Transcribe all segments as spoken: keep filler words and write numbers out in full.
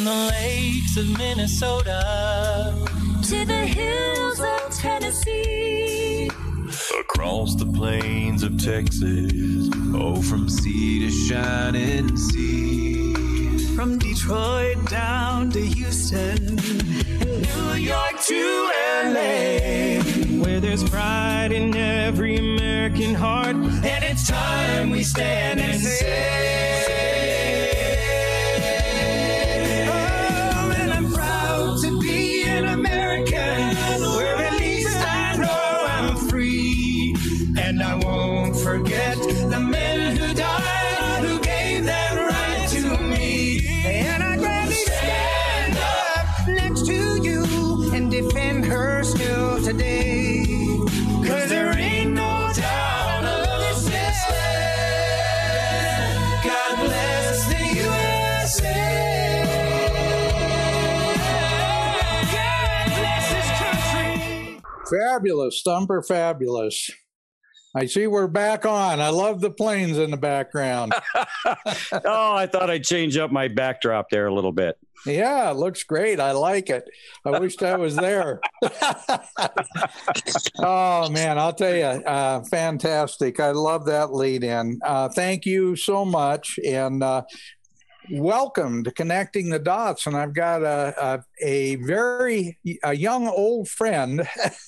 the lakes of Minnesota to the hills of Tennessee, across the plains of Texas, oh, from sea to shining sea, from Detroit down to Houston, New York to L A, where there's pride in every American heart, and it's time we stand and say, oh, and I'm proud to be an American, where at least I know I'm free, and I won't forget the men who died, who gave that right to me, and I'd gladly stand up next to you and defend her still today, 'cause there ain't no doubt of this land. God bless the U S A. God bless this country. Fabulous, Thumper, fabulous. I see we're back on. I love the planes in the background. Oh, I thought I'd change up my backdrop there a little bit. Yeah, it looks great. I like it. I wished I was there. Oh, man, I'll tell you, uh, fantastic. I love that lead in. Uh, thank you so much. And uh, welcome to Connecting the Dots. And I've got a, a, a very a young old friend,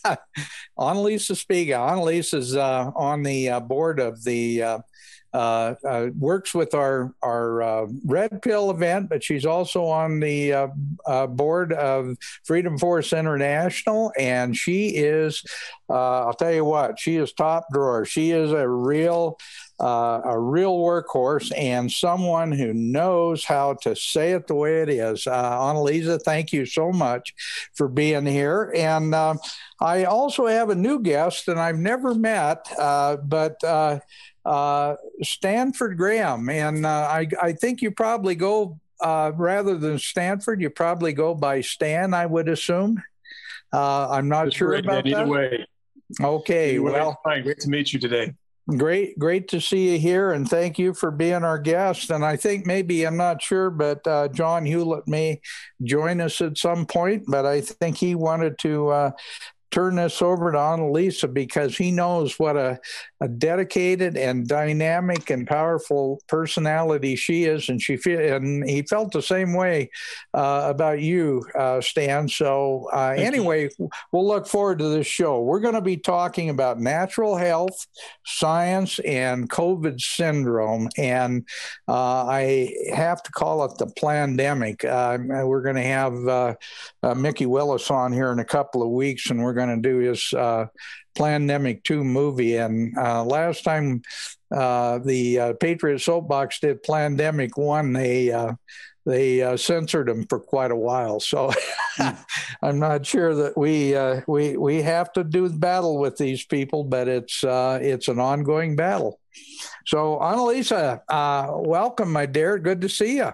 Annalisa Spiga. Annalisa is uh, on the uh, board of the uh, Uh, uh, works with our our uh, Red Pill event, but she's also on the uh, uh, board of Freedom Force International, and she is, uh, I'll tell you what, she is top drawer. She is a real uh, a real workhorse and someone who knows how to say it the way it is. Uh, Annalisa, thank you so much for being here. And uh, I also have a new guest, and I've never met, uh, but uh, uh, Stanford Graham. And uh, I, I think you probably go, uh, rather than Stanford, you probably go by Stan, I would assume. Uh, I'm not That's sure great, about man. that. Either way. Okay, Either way, well. fine. Great to meet you today. Great, great to see you here, and thank you for being our guest. And I think maybe, I'm not sure, but uh, John Hewlett may join us at some point, but I think he wanted to uh, turn this over to Annalisa because he knows what a, a dedicated and dynamic and powerful personality she is, and she fe- and he felt the same way uh, about you, uh, Stan. So uh, anyway, we'll look forward to this show. We're going to be talking about natural health, science, and COVID syndrome, and uh, I have to call it the plandemic. Uh, we're going to have uh, uh, Mickey Willis on here in a couple of weeks, and we're going to do his uh, Plandemic two movie. And uh, last time uh, the uh, Patriot Soapbox did Plandemic one, they uh, they uh, censored him for quite a while. So I'm not sure that we uh, we we have to do battle with these people, but it's uh, it's an ongoing battle. So Annalisa, uh, welcome, my dear. Good to see you.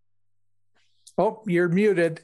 Oh, you're muted.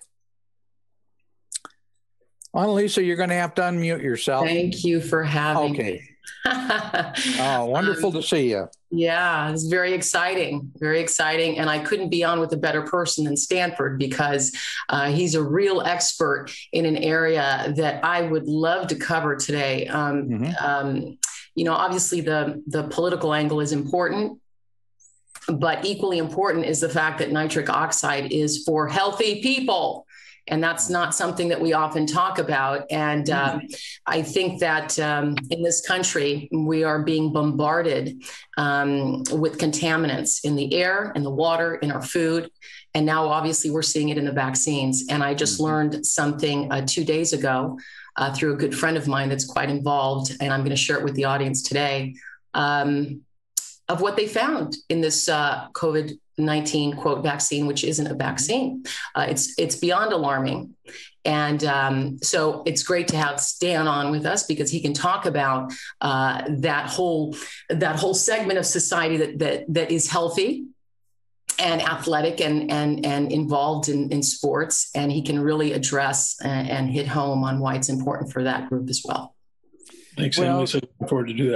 Annalisa, you're going to have to unmute yourself. Thank you for having okay. me. Oh, wonderful um, to see you. Yeah, it's very exciting, very exciting. And I couldn't be on with a better person than Stanford because uh, he's a real expert in an area that I would love to cover today. Um, mm-hmm. um, you know, obviously the, the political angle is important, but equally important is the fact that nitric oxide is for healthy people. And that's not something that we often talk about. And um, I think that um, in this country, we are being bombarded um, with contaminants in the air, in the water, in our food. And now, obviously, we're seeing it in the vaccines. And I just learned something uh, two days ago uh, through a good friend of mine that's quite involved. And I'm going to share it with the audience today um, of what they found in this uh, COVID nineteen quote vaccine, which isn't a vaccine. Uh, it's it's beyond alarming. And um, so it's great to have Stan on with us because he can talk about uh, that whole that whole segment of society that that that is healthy and athletic and and and involved in, in sports. And he can really address and, and hit home on why it's important for that group as well. Thanks, well, Emily. So looking forward to do that.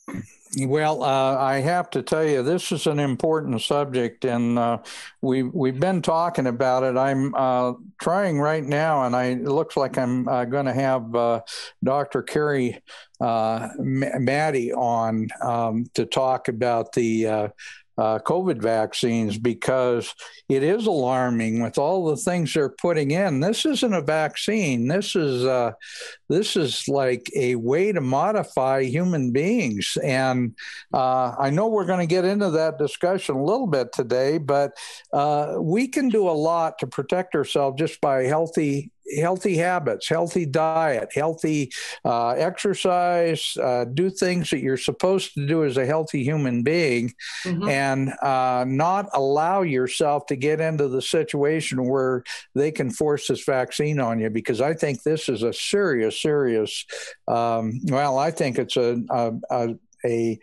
Well, uh, I have to tell you, this is an important subject, and uh, we we've been talking about it. I'm uh, trying right now, and I, it looks like I'm uh, going to have uh, Doctor Carrie uh, Maddie on um, to talk about the uh, Uh, COVID vaccines, because it is alarming with all the things they're putting in. This isn't a vaccine. This is uh, this is like a way to modify human beings. And uh, I know we're going to get into that discussion a little bit today, but uh, we can do a lot to protect ourselves just by healthy healthy habits, healthy diet, healthy uh, exercise, uh, do things that you're supposed to do as a healthy human being, mm-hmm. and uh, not allow yourself to get into the situation where they can force this vaccine on you, because I think this is a serious, serious, um, well, I think it's a, a, a a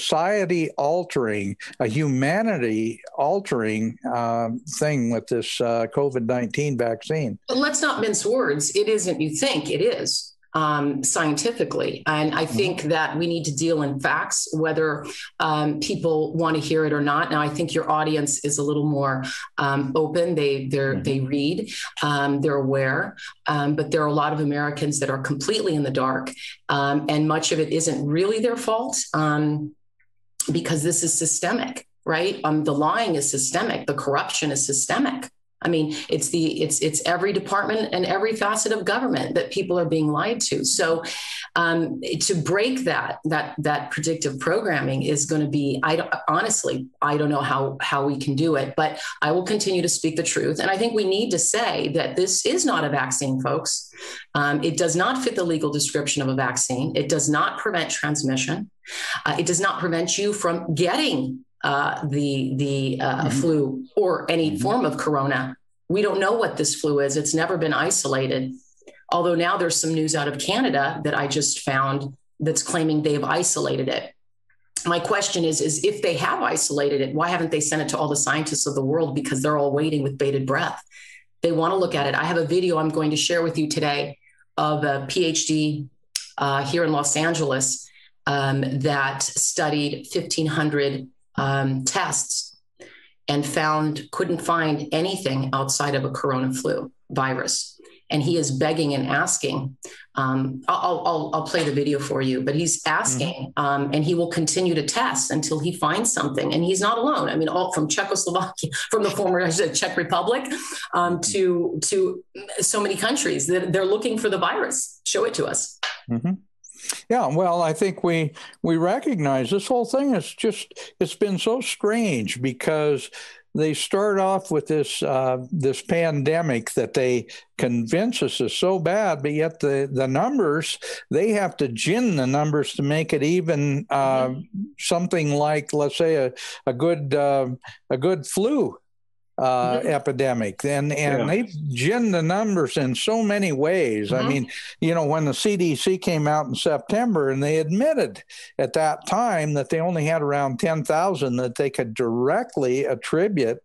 society-altering, a humanity-altering uh, thing with this uh, COVID nineteen vaccine. But let's not mince words. It isn't you think. It is. Um, scientifically. And I think that we need to deal in facts, whether um, people want to hear it or not. Now, I think your audience is a little more um, open. They they they read, um, they're aware, um, but there are a lot of Americans that are completely in the dark, um, and much of it isn't really their fault, um, because this is systemic, right? Um, the lying is systemic. The corruption is systemic. I mean, it's the it's it's every department and every facet of government that people are being lied to. So um, to break that that that predictive programming is going to be, I don't, honestly, I don't know how how we can do it, but I will continue to speak the truth. And I think we need to say that this is not a vaccine, folks. Um, it does not fit the legal description of a vaccine. It does not prevent transmission. Uh, it does not prevent you from getting Uh, the the uh, mm-hmm. flu or any mm-hmm. form of corona. We don't know what this flu is. It's never been isolated. Although now there's some news out of Canada that I just found that's claiming they've isolated it. My question is, is if they have isolated it, why haven't they sent it to all the scientists of the world? Because they're all waiting with bated breath. They want to look at it. I have a video I'm going to share with you today of a PhD uh, here in Los Angeles um, that studied fifteen hundred Um, tests and found, couldn't find anything outside of a corona flu virus. And he is begging and asking, um, I'll, I'll, I'll play the video for you, but he's asking, mm-hmm. um, and he will continue to test until he finds something. And he's not alone. I mean, all from Czechoslovakia, from the former Czech Republic, um, to, to so many countries that they're looking for the virus. Show it to us. Mm-hmm. Yeah, well, I think we we recognize this whole thing is just, it's been so strange, because they start off with this uh, this pandemic that they convince us is so bad, but yet the, the numbers, they have to gin the numbers to make it even uh, mm-hmm. something like, let's say, a, a good uh, a good flu. Uh, mm-hmm. epidemic, and and yeah. they've ginned the numbers in so many ways. Mm-hmm. I mean, you know, when the C D C came out in September and they admitted at that time that they only had around ten thousand that they could directly attribute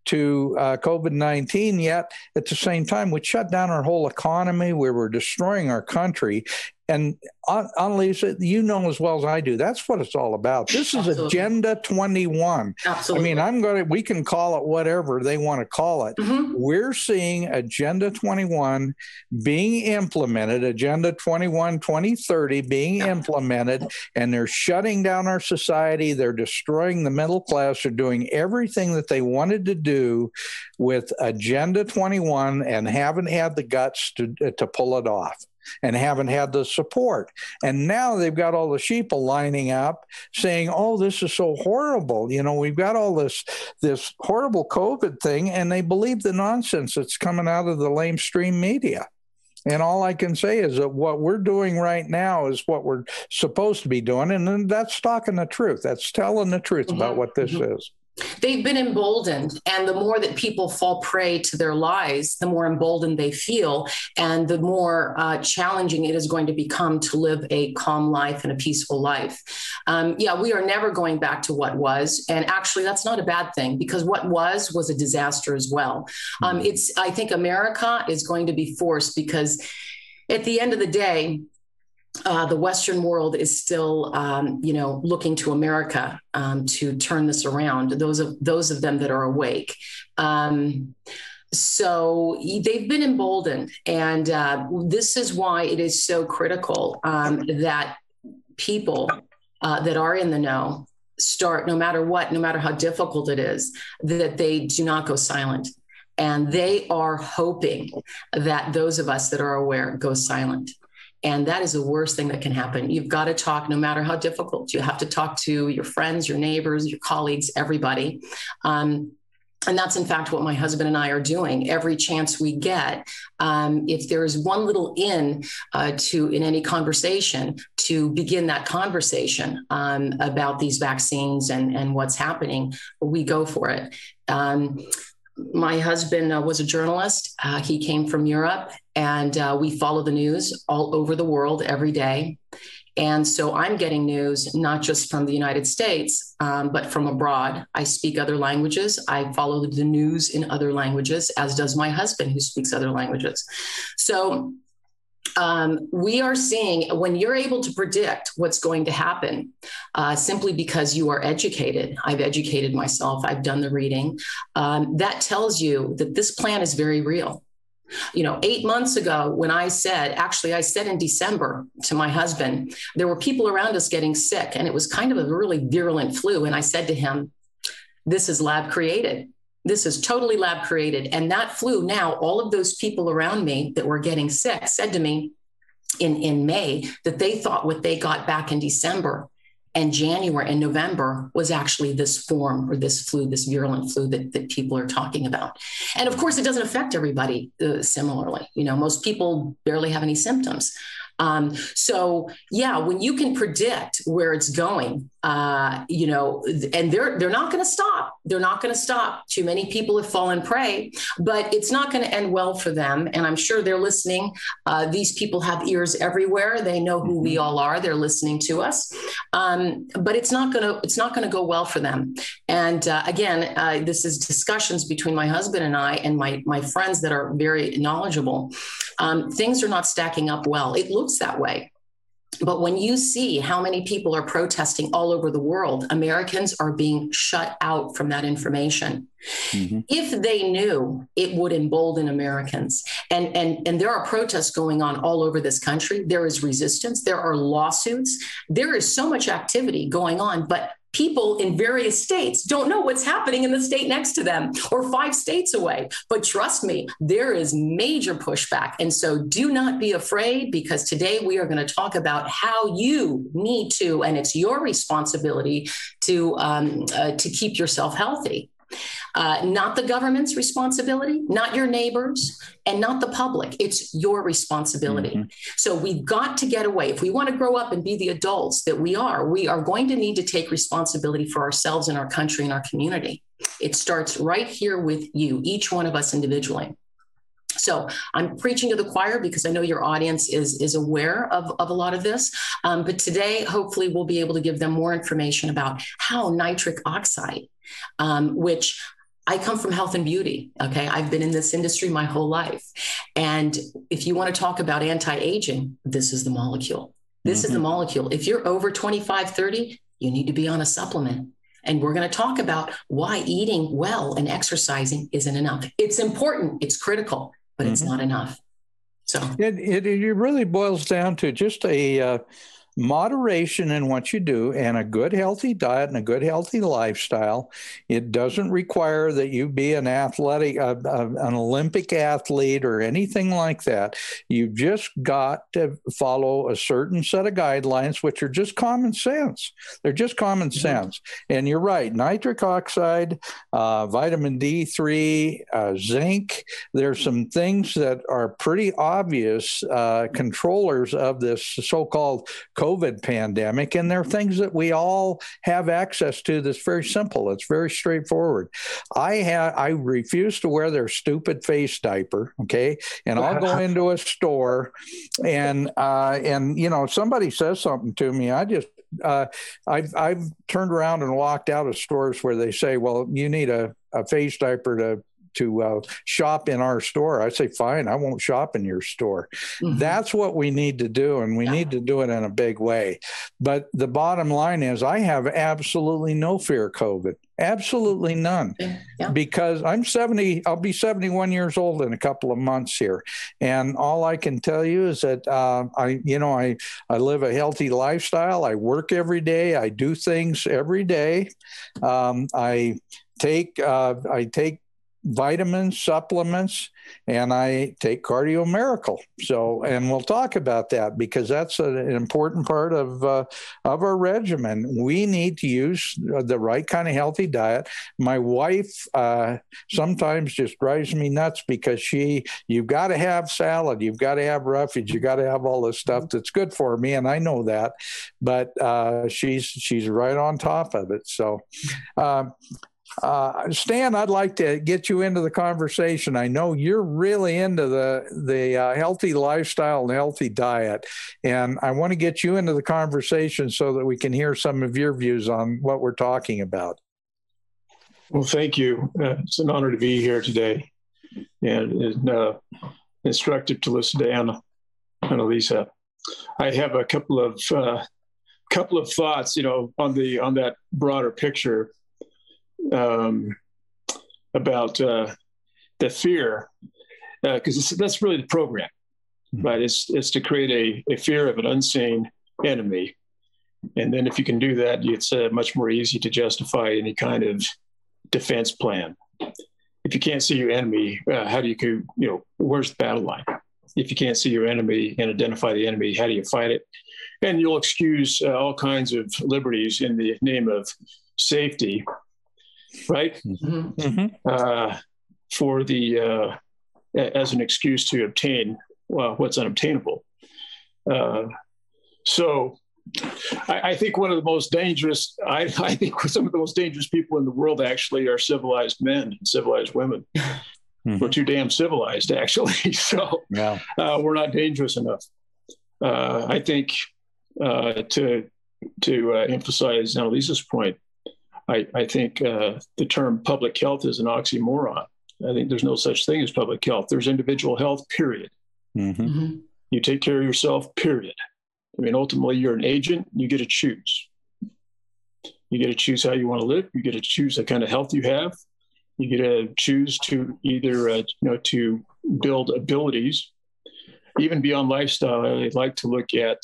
to uh, COVID nineteen, yet at the same time, we shut down our whole economy. We were destroying our country. And Annalisa, you know as well as I do, that's what it's all about. This is Absolutely. Agenda twenty-one. Absolutely. I mean, I'm going to, we can call it whatever they want to call it. Mm-hmm. We're seeing Agenda twenty-one being implemented, Agenda twenty-one, twenty thirty being yeah. implemented, and they're shutting down our society. They're destroying the middle class. They're doing everything that they wanted to do with Agenda twenty-one and haven't had the guts to, to pull it off, and haven't had the support. And now they've got all the sheeple lining up saying, oh, this is so horrible. You know, we've got all this this horrible COVID thing, and they believe the nonsense that's coming out of the lamestream media. And all I can say is that what we're doing right now is what we're supposed to be doing. And then that's talking the truth. That's telling the truth mm-hmm. about what this mm-hmm. is. They've been emboldened, and the more that people fall prey to their lies, the more emboldened they feel, and the more uh, challenging it is going to become to live a calm life and a peaceful life. Um, yeah, we are never going back to what was, and actually that's not a bad thing, because what was was a disaster as well. Um, it's, I think America is going to be forced, because at the end of the day, uh, the Western world is still, um, you know, looking to America um, to turn this around. Those of those of them that are awake. Um, so they've been emboldened, and uh, this is why it is so critical um, that people uh, that are in the know start, no matter what, no matter how difficult it is, that they do not go silent. And they are hoping that those of us that are aware go silent. And that is the worst thing that can happen. You've got to talk, no matter how difficult. You have to talk to your friends, your neighbors, your colleagues, everybody. Um, And that's, in fact, what my husband and I are doing every chance we get. Um, if there is one little in uh, to in any conversation, to begin that conversation um, about these vaccines and, and what's happening, we go for it. Um, my husband uh, was a journalist. Uh, he came from Europe, and uh, we follow the news all over the world every day. And so I'm getting news, not just from the United States, um, but from abroad. I speak other languages. I follow the news in other languages, as does my husband, who speaks other languages. So um, we are seeing, when you're able to predict what's going to happen, uh, simply because you are educated, I've educated myself, I've done the reading, um, that tells you that this plan is very real. You know, eight months ago, when I said, actually, I said in December to my husband, there were people around us getting sick, and it was kind of a really virulent flu. And I said to him, this is lab created. This is totally lab created. And that flu, now, all of those people around me that were getting sick said to me in, in May that they thought what they got back in December and January and November was actually this form or this flu, this virulent flu that, that people are talking about. And of course, it doesn't affect everybody uh, similarly. You know, most people barely have any symptoms. Um, so yeah, when you can predict where it's going, uh, you know, and they're they're not going to stop. They're not going to stop. Too many people have fallen prey, but it's not going to end well for them. And I'm sure they're listening. Uh, these people have ears everywhere. They know who we all are. They're listening to us. Um, but it's not going to it's not going to go well for them. And uh, again, uh, this is discussions between my husband and I and my my friends that are very knowledgeable. Um, things are not stacking up well. It looks that way. But when you see how many people are protesting all over the world, Americans are being shut out from that information. Mm-hmm. If they knew, it would embolden Americans. And, and, and there are protests going on all over this country. There is resistance. There are lawsuits. There is so much activity going on, but people in various states don't know what's happening in the state next to them or five states away. But trust me, there is major pushback. And so do not be afraid, because today we are going to talk about how you need to, and it's your responsibility to, um, uh, to keep yourself healthy. Uh, not the government's responsibility, not your neighbors, and not the public. It's your responsibility. Mm-hmm. So we've got to get away. If we want to grow up and be the adults that we are, we are going to need to take responsibility for ourselves and our country and our community. It starts right here with you, each one of us individually. So I'm preaching to the choir because I know your audience is, is aware of, of a lot of this. Um, but today, hopefully, we'll be able to give them more information about how nitric oxide, um, which I come from health and beauty. Okay. I've been in this industry my whole life. And if you want to talk about anti-aging, this is the molecule. This mm-hmm. is the molecule. If you're over twenty-five, thirty, you need to be on a supplement. And we're going to talk about why eating well and exercising isn't enough. It's important. It's critical, but mm-hmm. it's not enough. So it, it, it really boils down to just a uh, moderation in what you do and a good, healthy diet and a good, healthy lifestyle. It doesn't require that you be an athletic, uh, uh, an Olympic athlete or anything like that. You've just got to follow a certain set of guidelines, which are just common sense. They're just common mm-hmm. sense. And you're right, nitric oxide, uh, vitamin D three, uh, zinc, there's some things that are pretty obvious uh, controllers of this so-called COVID pandemic, and there are things that we all have access to that's very simple. It's very straightforward. I have I refuse to wear their stupid face diaper, okay? And I'll go into a store, and uh, and you know, somebody says something to me, I just uh, I've I've turned around and walked out of stores where they say, well, you need a, a face diaper to to uh, shop in our store, I say, fine, I won't shop in your store. Mm-hmm. That's what we need to do, and we yeah. need to do it in a big way. But the bottom line is I have absolutely no fear of COVID. Absolutely none, yeah. because I'm seventy, I'll be seventy-one years old in a couple of months here. And all I can tell you is that uh, I, you know, I, I live a healthy lifestyle. I work every day. I do things every day. Um, I take, uh, I take vitamins, supplements, and I take Cardio Miracle. So, and we'll talk about that because that's a, an important part of uh, of our regimen. We need to use the right kind of healthy diet. My wife uh, sometimes just drives me nuts because she, you've got to have salad, you've got to have roughage, you got to have all this stuff that's good for me, and I know that, but uh, she's she's right on top of it. So. Uh, Uh, Stan, I'd like to get you into the conversation. I know you're really into the the uh, healthy lifestyle and healthy diet, and I want to get you into the conversation so that we can hear some of your views on what we're talking about. Well, thank you. Uh, it's an honor to be here today, and it's uh, instructive to listen to Anna, Annalisa. I have a couple of uh, couple of thoughts, you know, on the on that broader picture. Um, about uh, the fear, because uh, that's really the program, right? It's it's to create a, a fear of an unseen enemy, and then if you can do that, it's uh, much more easy to justify any kind of defense plan. If you can't see your enemy, uh, how do you you know where's the battle line? If you can't see your enemy and identify the enemy, how do you fight it? And you'll excuse uh, all kinds of liberties in the name of safety. Right, mm-hmm. uh, for the uh, as an excuse to obtain well, what's unobtainable. Uh, so, I, I think one of the most dangerous. I, I think some of the most dangerous people in the world actually are civilized men and civilized women. Mm-hmm. We're too damn civilized, actually. So, yeah. uh, we're not dangerous enough. Uh, I think uh, to to uh, emphasize Annalisa's point. I, I think uh, the term public health is an oxymoron. I think there's no such thing as public health. There's individual health, period. Mm-hmm. Mm-hmm. You take care of yourself, period. I mean, ultimately, you're an agent. You get to choose. You get to choose how you want to live. You get to choose the kind of health you have. You get to choose to either, uh, you know, to build abilities. Even beyond lifestyle, I'd like to look at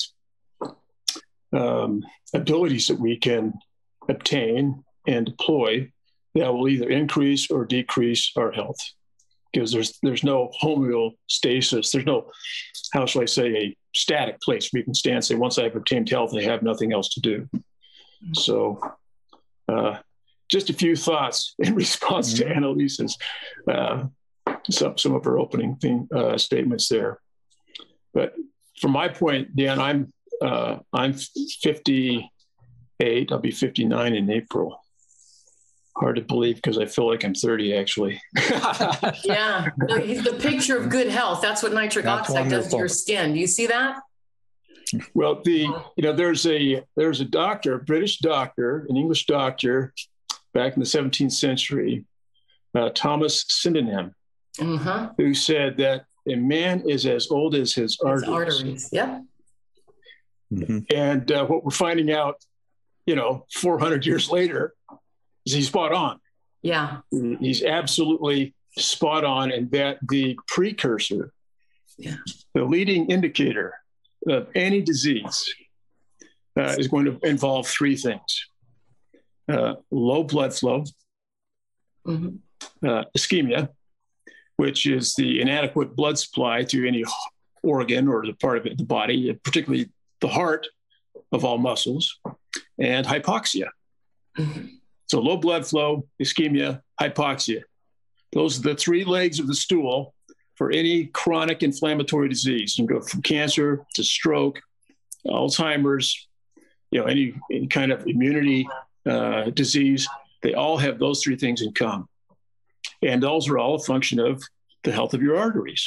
um, abilities that we can obtain and deploy that will either increase or decrease our health, because there's there's no homeostasis. There's no, how shall I say, a static place where you can stand and say, once I've obtained health, I have nothing else to do. So uh, just a few thoughts in response mm-hmm. to Annalisa's, uh, some, some of her opening thing, uh, statements there. But from my point, Dan, I'm uh, I'm fifty-eight. I'll be fifty-nine in April. Hard to believe because I feel like I'm thirty, actually. Yeah, the picture of good health. That's what nitric That's oxide wonderful. does to your skin. Do you see that? Well, the you know there's a there's a doctor, a British doctor, an English doctor, back in the seventeenth century, uh, Thomas Sydenham, uh-huh. who said that a man is as old as his arteries. arteries. Yeah. Mm-hmm. And uh, what we're finding out, you know, four hundred years later, is he's spot on. Yeah. He's absolutely spot on, and that the precursor, yeah. the leading indicator of any disease uh, is going to involve three things. Uh, low blood flow, mm-hmm. uh, ischemia, which is the inadequate blood supply to any organ or the part of it, the body, particularly the heart of all muscles, and hypoxia. Mm-hmm. So low blood flow, ischemia, hypoxia. Those are the three legs of the stool for any chronic inflammatory disease. You can go from cancer to stroke, Alzheimer's, you know, any, any kind of immunity uh, disease. They all have those three things in common. And those are all a function of the health of your arteries.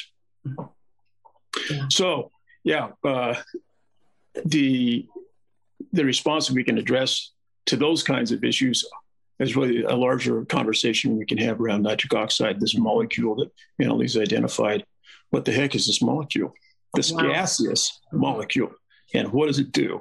So, yeah, uh, the the response that we can address to those kinds of issues there's really a larger conversation we can have around nitric oxide, this molecule that Annalisa identified. What the heck is this molecule? This wow. gaseous molecule, and what does it do?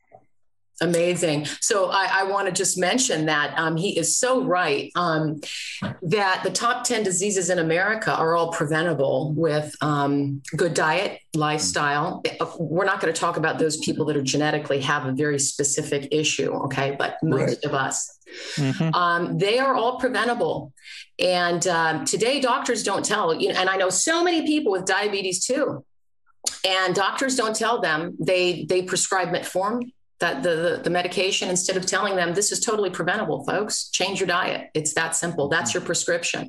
Amazing. So I, I want to just mention that um, he is so right um, that the top ten diseases in America are all preventable with um, good diet, lifestyle. We're not going to talk about those people that are genetically have a very specific issue, okay? But most right. of us, mm-hmm. um, they are all preventable. And um, today doctors don't tell, you know, and I know so many people with diabetes too, and doctors don't tell them. They, they prescribe metformin, that the, the the medication, instead of telling them this is totally preventable, folks, change your diet. It's that simple. That's your prescription.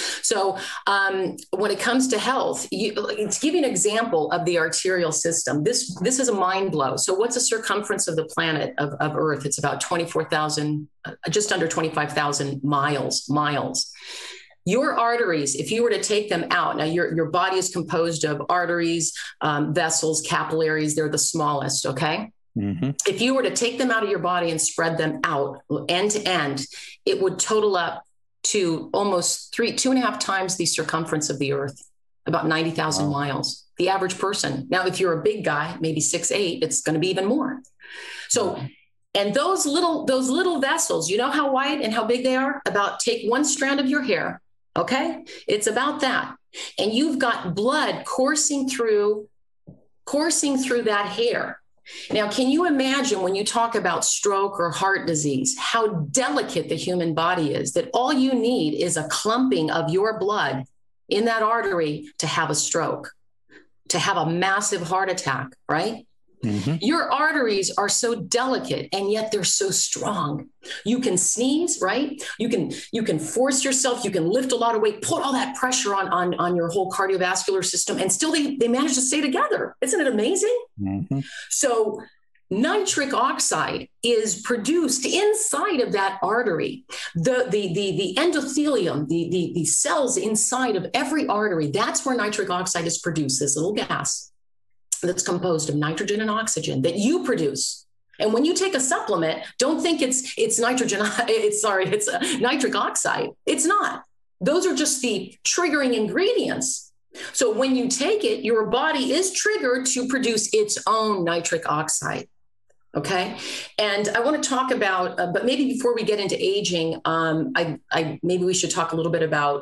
So um, when it comes to health, you, to give you an example of the arterial system, this this is a mind blow. So what's the circumference of the planet of, of Earth? It's about twenty-four thousand, uh, just under twenty-five thousand miles, miles. Your arteries, if you were to take them out, now your, your body is composed of arteries, um, vessels, capillaries. They're the smallest, okay? Mm-hmm. If you were to take them out of your body and spread them out end to end, it would total up to almost three, two and a half times the circumference of the Earth, about ninety thousand wow. miles, the average person. Now, if you're a big guy, maybe six, eight, it's going to be even more. So, and those little, those little vessels, you know how wide and how big they are? About take one strand of your hair. Okay. It's about that. And you've got blood coursing through, coursing through that hair. Now, can you imagine when you talk about stroke or heart disease, how delicate the human body is, that all you need is a clumping of your blood in that artery to have a stroke, to have a massive heart attack, right? Mm-hmm. Your arteries are so delicate, and yet they're so strong. You can sneeze, right? You can you can force yourself. You can lift a lot of weight, put all that pressure on, on, on your whole cardiovascular system, and still they, they manage to stay together. Isn't it amazing? Mm-hmm. So nitric oxide is produced inside of that artery. The, the, the, the endothelium, the, the, the cells inside of every artery, that's where nitric oxide is produced, this little gas that's composed of nitrogen and oxygen that you produce. And when you take a supplement, don't think it's it's nitrogen, it's sorry, it's uh, nitric oxide. It's not. Those are just the triggering ingredients. So when you take it, your body is triggered to produce its own nitric oxide. Okay. And I want to talk about, uh, but maybe before we get into aging, um, I, I maybe we should talk a little bit about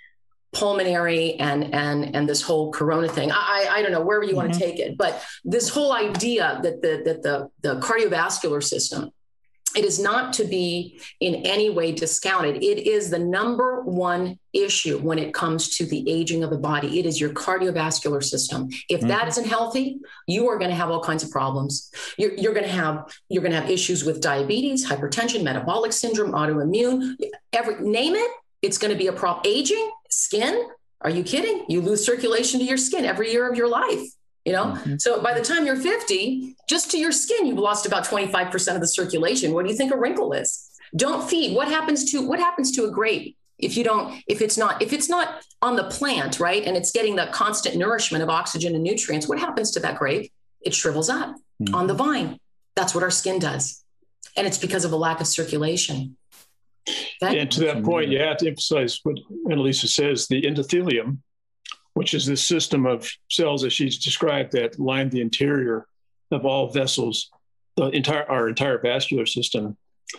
pulmonary and and and this whole corona thing. I I don't know, wherever you mm-hmm. want to take it, but this whole idea that the that the the cardiovascular system, it is not to be in any way discounted. It is the number one issue when it comes to the aging of the body. It is your cardiovascular system. If mm-hmm. that isn't healthy, you are going to have all kinds of problems. You're, you're going to have you're going to have issues with diabetes, hypertension, metabolic syndrome, autoimmune, every name it. It's going to be a problem. Aging, skin. Are you kidding? You lose circulation to your skin every year of your life. You know, mm-hmm. so by the time you're fifty, just to your skin, you've lost about twenty-five percent of the circulation. What do you think a wrinkle is? Don't feed. What happens to what happens to a grape if you don't, if it's not, if it's not on the plant, right? And it's getting the constant nourishment of oxygen and nutrients. What happens to that grape? It shrivels up mm-hmm. on the vine. That's what our skin does. And it's because of a lack of circulation. That- and to that point, you have to emphasize what Annalisa says, the endothelium, which is this system of cells, as she's described, that line the interior of all vessels, the entire our entire vascular system.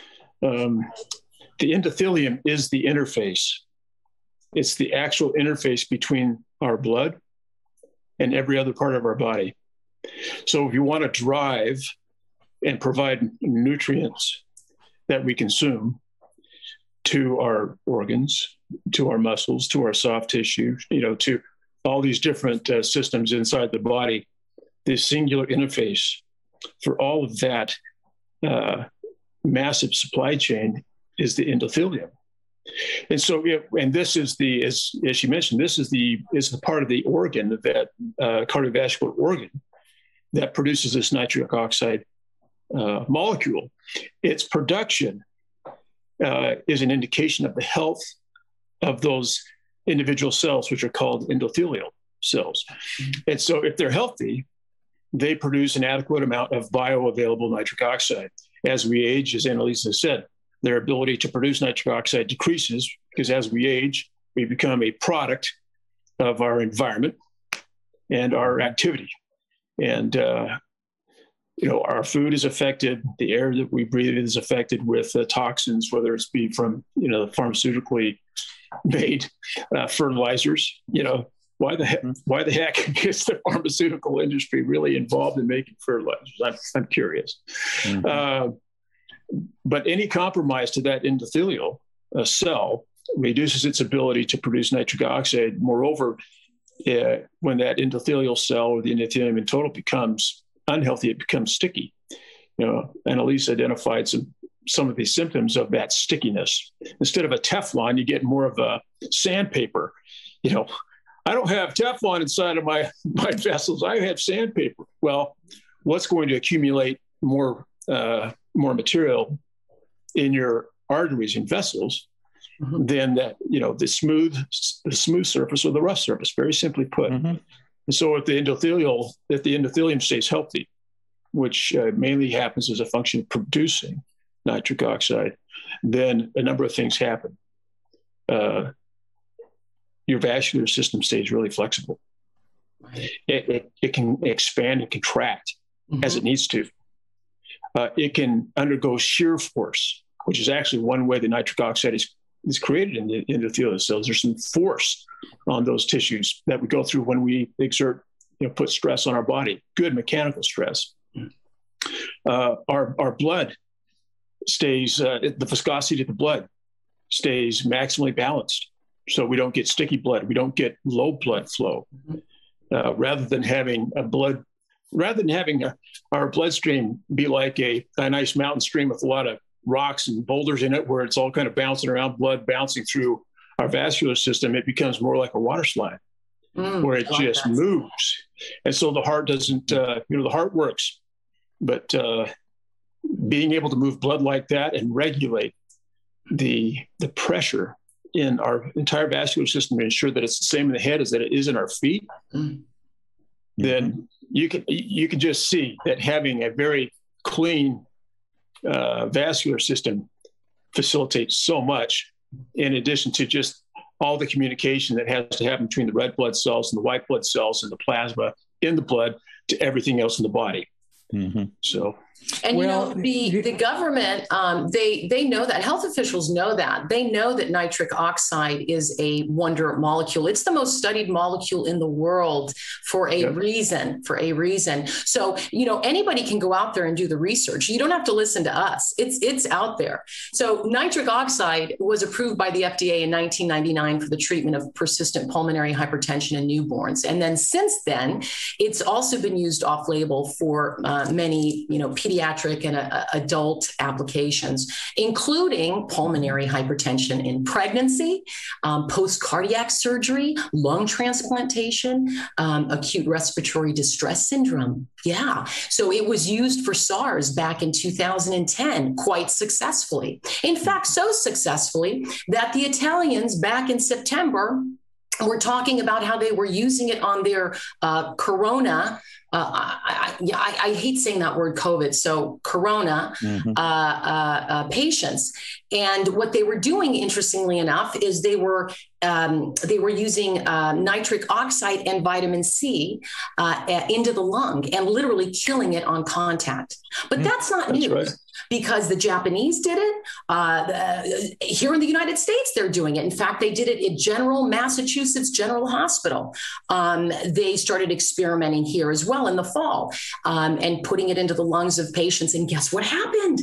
Um, the endothelium is the interface. It's the actual interface between our blood and every other part of our body. So if you want to drive and provide nutrients that we consume to our organs, to our muscles, to our soft tissue, you know, to all these different uh, systems inside the body, this singular interface for all of that uh, massive supply chain is the endothelium. And so, it, and this is the, as, as she mentioned, this is the is the part of the organ, that uh, cardiovascular organ that produces this nitric oxide uh, molecule. Its production uh, is an indication of the health of those individual cells, which are called endothelial cells. And so if they're healthy, they produce an adequate amount of bioavailable nitric oxide. As we age, as Annalisa said, their ability to produce nitric oxide decreases because as we age, we become a product of our environment and our activity. And, uh, you know, our food is affected, the air that we breathe is affected with uh, toxins, whether it's be from, you know, pharmaceutically made uh, fertilizers. You know, why the heck, why the heck is the pharmaceutical industry really involved in making fertilizers? I'm, I'm curious. Mm-hmm. Uh, but any compromise to that endothelial uh, cell reduces its ability to produce nitric oxide. Moreover, uh, when that endothelial cell or the endothelium in total becomes unhealthy, it becomes sticky. You know, Annalise identified some some of the symptoms of that stickiness. Instead of a Teflon, you get more of a sandpaper. You know, I don't have Teflon inside of my my vessels. I have sandpaper. Well, what's going to accumulate more uh, more material in your arteries and vessels mm-hmm. than that? You know, the smooth the smooth surface or the rough surface. Very simply put. Mm-hmm. And so if the endothelial, if the endothelium stays healthy, which uh, mainly happens as a function of producing nitric oxide, then a number of things happen. Uh, your vascular system stays really flexible. It, it, it can expand and contract mm-hmm. as it needs to. Uh, it can undergo shear force, which is actually one way the nitric oxide is is created in the endothelial cells. There's some force on those tissues that we go through when we exert, you know, put stress on our body, good mechanical stress. Uh, our, our blood stays, uh, the viscosity of the blood stays maximally balanced. So we don't get sticky blood. We don't get low blood flow. Uh, rather than having a blood, rather than having a, our bloodstream be like a, a nice mountain stream with a lot of rocks and boulders in it where it's all kind of bouncing around, blood bouncing through our vascular system, it becomes more like a water slide mm, where it like just that. moves. And so the heart doesn't, uh, you know, the heart works, but uh, being able to move blood like that and regulate the, the pressure in our entire vascular system to ensure that it's the same in the head as that it is in our feet, mm. then you can, you can just see that having a very clean Uh, vascular system facilitates so much, in addition to just all the communication that has to happen between the red blood cells and the white blood cells and the plasma in the blood to everything else in the body. Mm-hmm. So, and well, you know, the the government, um, they they know that. Health officials know that. They know that nitric oxide is a wonder molecule. It's the most studied molecule in the world for a yep. reason. For a reason. So, you know, anybody can go out there and do the research. You don't have to listen to us. It's it's out there. So, nitric oxide was approved by the F D A in nineteen ninety-nine for the treatment of persistent pulmonary hypertension in newborns, and then since then, it's also been used off-label for uh, many, you know, pediatric and uh, adult applications, including pulmonary hypertension in pregnancy, um, post-cardiac surgery, lung transplantation, um, acute respiratory distress syndrome. Yeah. So it was used for SARS back in two thousand ten quite successfully. In fact, so successfully that the Italians back in September were talking about how they were using it on their uh, corona. Uh, I, I, I, I hate saying that word COVID. So corona mm-hmm. uh, uh, uh, patients. And what they were doing, interestingly enough, is they were um, they were using uh, nitric oxide and vitamin C uh, into the lung and literally killing it on contact. But mm, that's not that's news. Right. Because the Japanese did it. Uh, the, here in the United States, they're doing it. In fact, they did it at General Massachusetts General Hospital. Um, they started experimenting here as well in the fall um, and putting it into the lungs of patients. And guess what happened?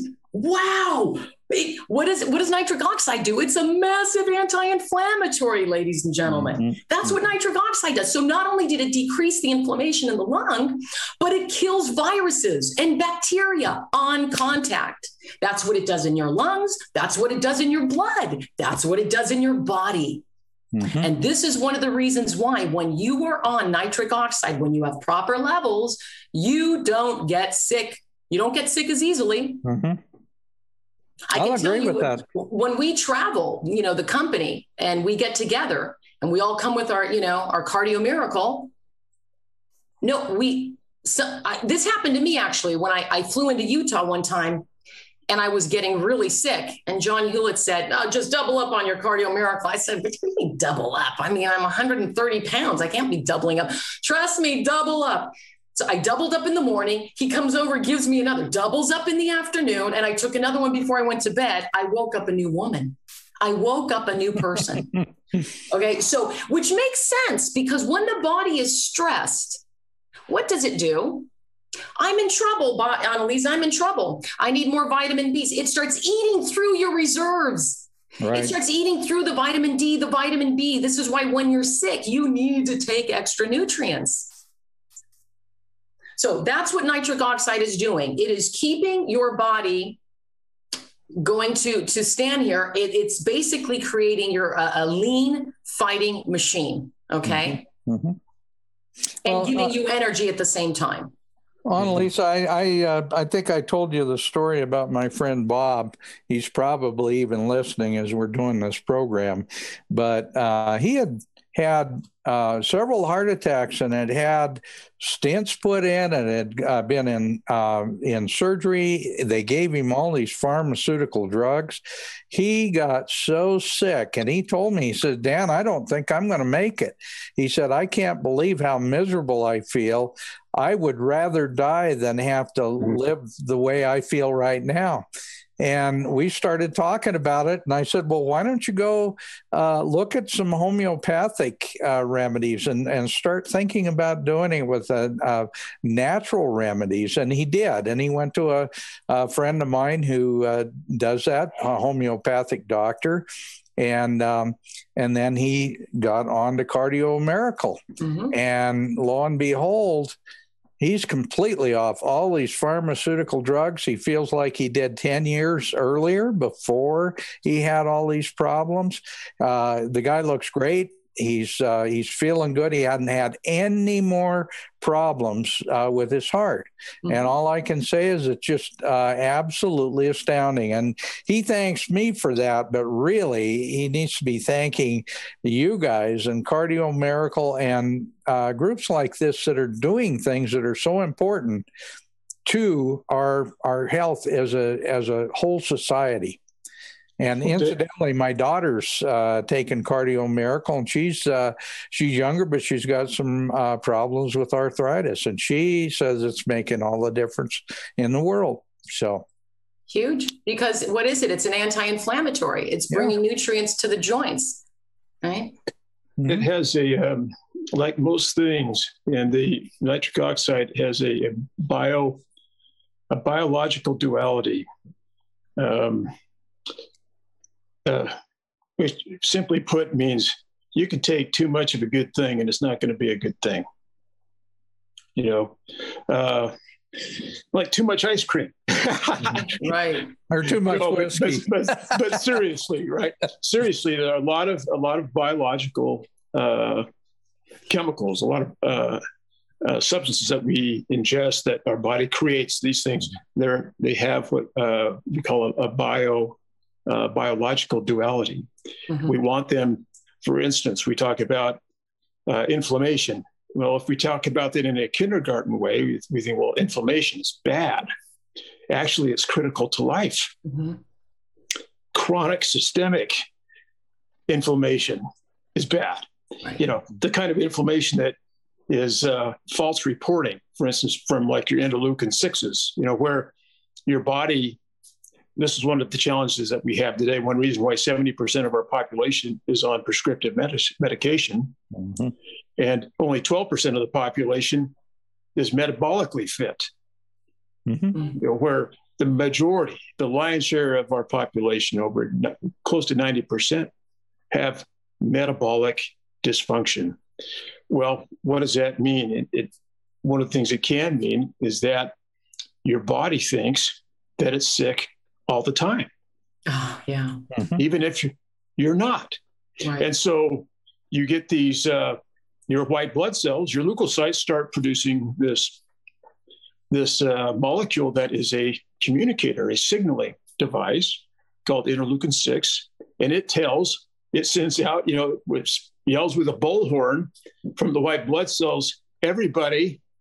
Wow. It, what, is, what does nitric oxide do? It's a massive anti-inflammatory, ladies and gentlemen. Mm-hmm. That's what nitric oxide does. So not only did it decrease the inflammation in the lung, but it kills viruses and bacteria on contact. That's what it does in your lungs. That's what it does in your blood. That's what it does in your body. Mm-hmm. And this is one of the reasons why when you are on nitric oxide, when you have proper levels, you don't get sick. You don't get sick as easily. Mm-hmm. I I'll can agree tell you with that. When we travel, you know, the company and we get together and we all come with our, you know, our cardio miracle. No, we, so I, this happened to me actually when I, I flew into Utah one time and I was getting really sick. And John Hewlett said, "No, just double up on your Cardio Miracle." I said, "What do you mean double up? I mean, I'm one hundred thirty pounds. I can't be doubling up." "Trust me, double up." So I doubled up in the morning. He comes over, gives me another, doubles up in the afternoon. And I took another one before I went to bed. I woke up a new woman. I woke up a new person. Okay. So, which makes sense, because when the body is stressed, what does it do? I'm in trouble, Annalise. I'm in trouble. I need more vitamin B. It starts eating through your reserves. Right. It starts eating through the vitamin D, the vitamin B. This is why when you're sick, you need to take extra nutrients. So that's what nitric oxide is doing. It is keeping your body going to, to stand here. It, it's basically creating your uh, a lean fighting machine, okay? Mm-hmm. Mm-hmm. And well, giving uh, you energy at the same time. Annalise, I I, uh, I think I told you the story about my friend Bob. He's probably even listening as we're doing this program. But uh, he had had uh, several heart attacks and had had stents put in and had uh, been in uh, in surgery. They gave him all these pharmaceutical drugs. He got so sick, and he told me, he said, "Dan, I don't think I'm going to make it." He said, "I can't believe how miserable I feel. I would rather die than have to live the way I feel right now." And we started talking about it. And I said, "Well, why don't you go uh, look at some homeopathic uh, remedies and, and start thinking about doing it with uh, uh, natural remedies?" And he did. And he went to a, a friend of mine who uh, does that, a homeopathic doctor. And um, and then he got on to Cardio Miracle. Mm-hmm. And lo and behold, he's completely off all these pharmaceutical drugs. He feels like he did ten years earlier before he had all these problems. Uh, the guy looks great. He's uh, he's feeling good. He hadn't had any more problems uh, with his heart. Mm-hmm. And all I can say is it's just uh, absolutely astounding. And he thanks me for that, but really he needs to be thanking you guys and Cardio Miracle and uh, groups like this that are doing things that are so important to our our health as a as a whole society. And incidentally, my daughter's uh, taken Cardio Miracle, and she's uh, she's younger, but she's got some uh, problems with arthritis, and she says it's making all the difference in the world. So huge, because what is it? It's an anti-inflammatory. It's bringing yeah. nutrients to the joints, right? It has a um, like most things, and the nitric oxide has a, a bio a biological duality. Um, Uh, which simply put means you can take too much of a good thing and it's not going to be a good thing. You know, uh, like too much ice cream. Right. Or too much no, whiskey. But, but, but seriously, right? Seriously, there are a lot of, a lot of biological uh, chemicals, a lot of uh, uh, substances that we ingest that our body creates. These things, they're, they have what uh, we call a, a bio Uh, biological duality. Mm-hmm. We want them, for instance, we talk about uh, inflammation. Well, if we talk about that in a kindergarten way, we, we think, well, inflammation is bad. Actually, it's critical to life. Mm-hmm. Chronic systemic inflammation is bad. Right. You know, the kind of inflammation that is uh, false reporting, for instance, from like your interleukin sixes, you know, where your body, this is one of the challenges that we have today. One reason why seventy percent of our population is on prescriptive med- medication, mm-hmm. and only twelve percent of the population is metabolically fit. Mm-hmm. You know, where the majority, the lion's share of our population, over close to ninety percent, have metabolic dysfunction. Well, what does that mean? It, it, one of the things it can mean is that your body thinks that it's sick all the time. Oh, yeah. Mm-hmm. Even if you're, you're not. Right. And so you get these, uh, your white blood cells, your leukocytes start producing this, this uh, molecule that is a communicator, a signaling device called interleukin six. And it tells, it sends out, you know, which yells with a bullhorn from the white blood cells, everybody,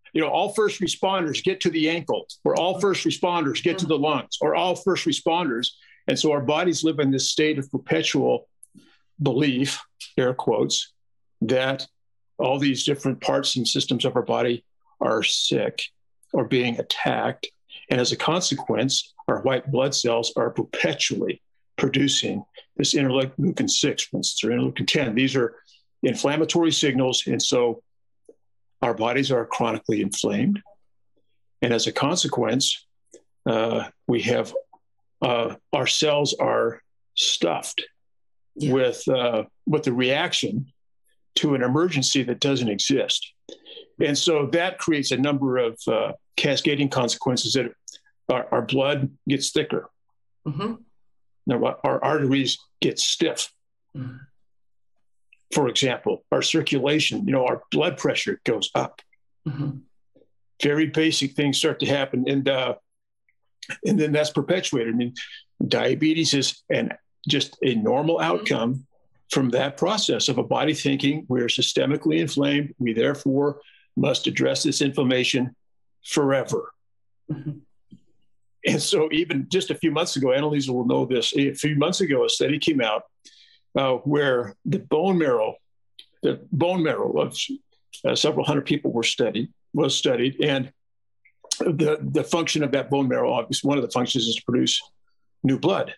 you know, all first responders get to the ankle, or all first responders get to the lungs, or all first responders. And so our bodies live in this state of perpetual belief, air quotes, that all these different parts and systems of our body are sick or being attacked. And as a consequence, our white blood cells are perpetually producing this interleukin six, for instance, or interleukin ten. These are inflammatory signals. And so our bodies are chronically inflamed. And as a consequence, uh, we have uh, our cells are stuffed yeah. with, uh, with the reaction to an emergency that doesn't exist. And so that creates a number of uh, cascading consequences that our, our blood gets thicker. Mm-hmm. Now, our arteries get stiff. Mm-hmm. For example, our circulation, you know, our blood pressure goes up. Mm-hmm. Very basic things start to happen. And, uh, and then that's perpetuated. I mean, diabetes is an, just a normal outcome mm-hmm. from that process of a body thinking we're systemically inflamed. We therefore must address this inflammation forever. Mm-hmm. And so even just a few months ago, Annalisa will know this, a few months ago, a study came out uh, where the bone marrow, the bone marrow of uh, several hundred people were studied, was studied. And the, the function of that bone marrow, obviously one of the functions is to produce new blood.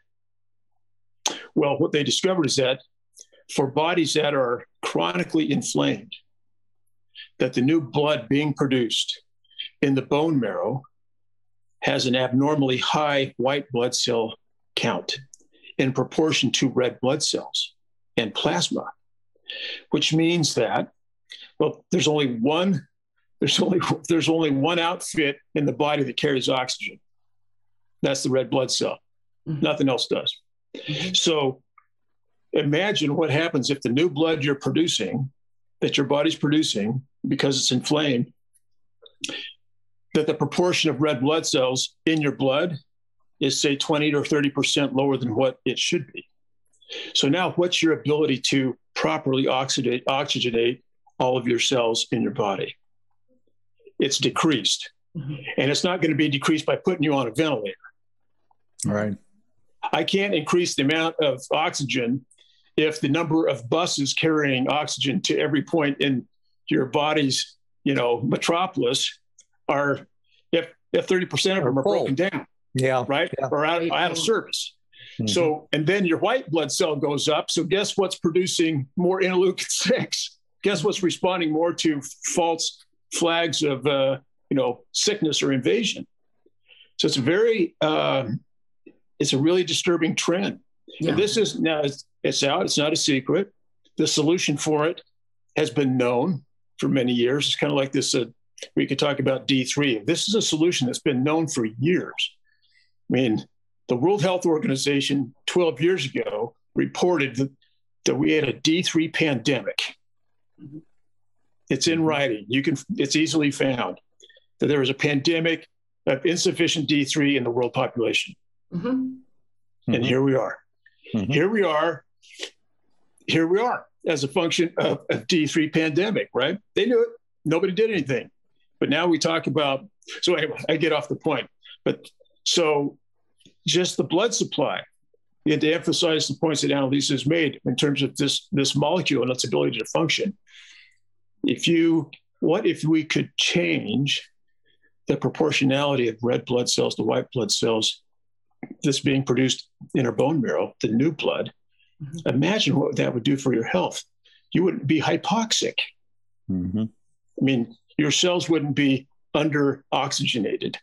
Well, what they discovered is that for bodies that are chronically inflamed, that the new blood being produced in the bone marrow has an abnormally high white blood cell count in proportion to red blood cells and plasma, which means that, well, there's only one, there's only, there's only one outfit in the body that carries oxygen. That's the red blood cell. Mm-hmm. Nothing else does. Mm-hmm. So imagine what happens if the new blood you're producing, that your body's producing because it's inflamed, that the proportion of red blood cells in your blood is, say, twenty or thirty percent lower than what it should be. So now what's your ability to properly oxidate, oxygenate all of your cells in your body? It's decreased. Mm-hmm. And it's not going to be decreased by putting you on a ventilator. Right. I can't increase the amount of oxygen if the number of buses carrying oxygen to every point in your body's, you know, metropolis are, if if thirty percent of them are broken down, yeah, right, yeah. or out, out of service. Mm-hmm. So, and then your white blood cell goes up. So guess what's producing more interleukin six? Guess what's responding more to false flags of, uh, you know, sickness or invasion? So it's a very, uh, it's a really disturbing trend. Yeah. And this is, now it's, it's out, it's not a secret. The solution for it has been known for many years. It's kind of like this, uh, we could talk about D three. This is a solution that's been known for years. I mean, the World Health Organization twelve years ago reported that, that we had a D three pandemic. It's in writing. You can, it's easily found that there was a pandemic of insufficient D three in the world population. Mm-hmm. And mm-hmm. here we are. Mm-hmm. Here we are. Here we are as a function of a D three pandemic, right? They knew it. Nobody did anything. But now we talk about, so anyway, I get off the point. But so just the blood supply, and to emphasize the points that Annalisa has made in terms of this, this molecule and its ability to function. If you, what if we could change the proportionality of red blood cells to white blood cells that's being produced in our bone marrow, the new blood? Mm-hmm. Imagine what that would do for your health. You wouldn't be hypoxic. Mm-hmm. I mean, your cells wouldn't be under oxygenated.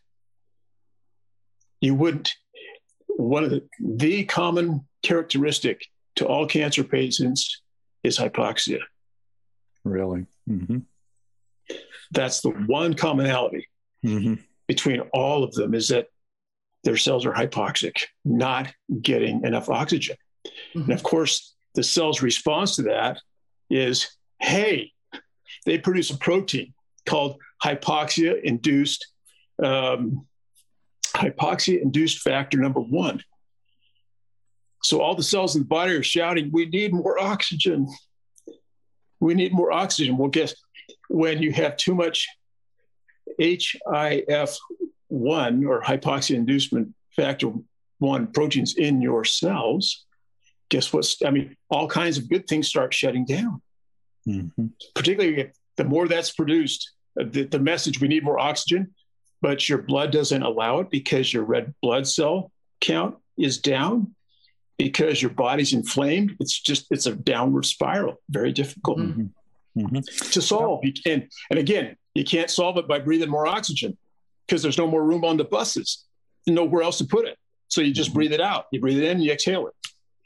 You wouldn't. One of the, the common characteristic to all cancer patients is hypoxia. Really? Mm-hmm. That's the one commonality mm-hmm. between all of them, is that their cells are hypoxic, not getting enough oxygen. Mm-hmm. And of course, the cell's response to that is, hey, they produce a protein called hypoxia-induced um, hypoxia-induced factor number one. So all the cells in the body are shouting, we need more oxygen. We need more oxygen. Well, guess when you have too much H I F one or hypoxia inducement factor one proteins in your cells, guess what? I mean, all kinds of good things start shutting down. Mm-hmm. Particularly if the more that's produced, the, the message, we need more oxygen, but your blood doesn't allow it because your red blood cell count is down, because your body's inflamed. It's just, it's a downward spiral, very difficult mm-hmm. Mm-hmm. to solve. You can, and again, you can't solve it by breathing more oxygen because there's no more room on the buses, nowhere else to put it. So you just breathe it out. You breathe it in, you exhale it.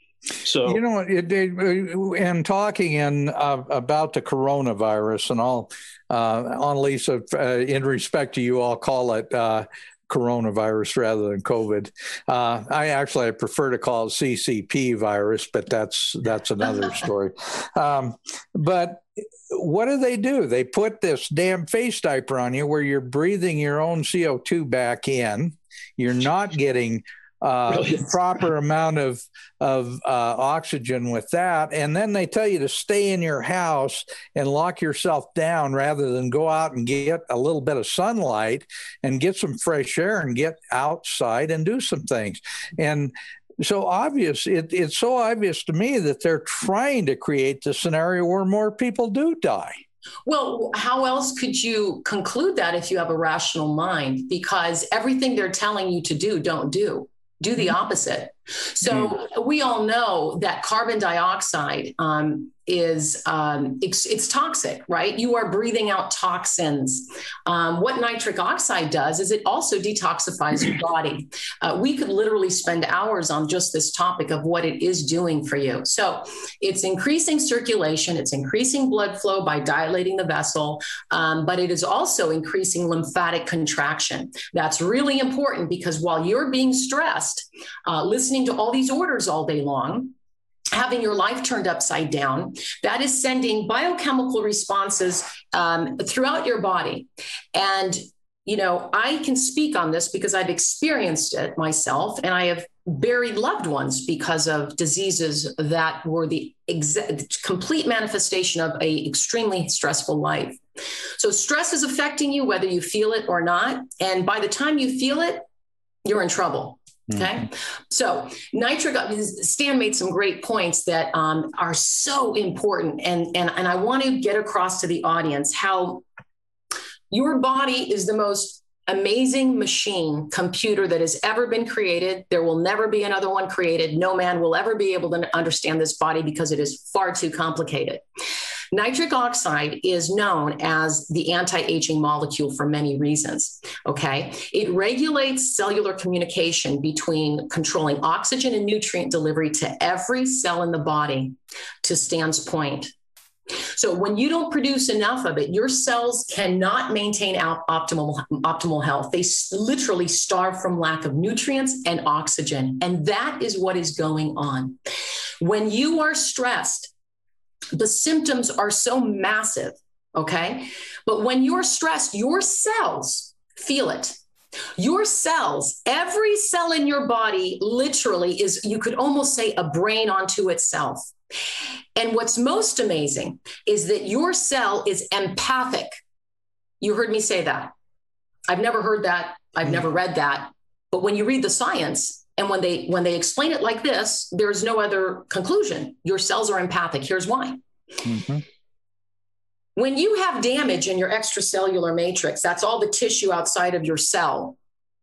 So, you know, it, it, and talking in uh, about the coronavirus and all, uh, Annalisa, uh, in respect to you, I'll call it uh, coronavirus rather than COVID. Uh, I actually I prefer to call it C C P virus, but that's that's another story. Um, but what do they do? They put this damn face diaper on you where you're breathing your own C O two back in. You're not getting uh, the proper amount of of uh, oxygen with that. And then they tell you to stay in your house and lock yourself down rather than go out and get a little bit of sunlight and get some fresh air and get outside and do some things. And so obvious, it, it's so obvious to me that they're trying to create the scenario where more people do die. Well, how else could you conclude that if you have a rational mind? Because everything they're telling you to do, don't do. Do the opposite. So mm. we all know that carbon dioxide um, is um, it's, it's toxic, right? You are breathing out toxins. Um, what nitric oxide does is it also detoxifies your body. Uh, we could literally spend hours on just this topic of what it is doing for you. So it's increasing circulation, it's increasing blood flow by dilating the vessel, um, but it is also increasing lymphatic contraction. That's really important because while you're being stressed, uh, listening to all these orders all day long, having your life turned upside down, that is sending biochemical responses um, throughout your body. And, you know, I can speak on this because I've experienced it myself, and I have buried loved ones because of diseases that were the exa- complete manifestation of an extremely stressful life. So stress is affecting you, whether you feel it or not. And by the time you feel it, you're in trouble. Okay. Mm-hmm. So nitric, Stan made some great points that um, are so important. And, and, and I want to get across to the audience how your body is the most amazing machine computer that has ever been created. There will never be another one created. No man will ever be able to understand this body because it is far too complicated. Nitric oxide is known as the anti-aging molecule for many reasons, okay? It regulates cellular communication between controlling oxygen and nutrient delivery to every cell in the body, to Stan's point. So when you don't produce enough of it, your cells cannot maintain optimal, optimal health. They literally starve from lack of nutrients and oxygen, and that is what is going on. When you are stressed, the symptoms are so massive, okay? But when you're stressed, your cells feel it. Your cells, every cell in your body literally is, you could almost say, a brain unto itself. And what's most amazing is that your cell is empathic. You heard me say that. I've never heard that. I've never read that. But when you read the science, and when they when they explain it like this, there's no other conclusion. Your cells are empathic. Here's why. Mm-hmm. When you have damage in your extracellular matrix, that's all the tissue outside of your cell.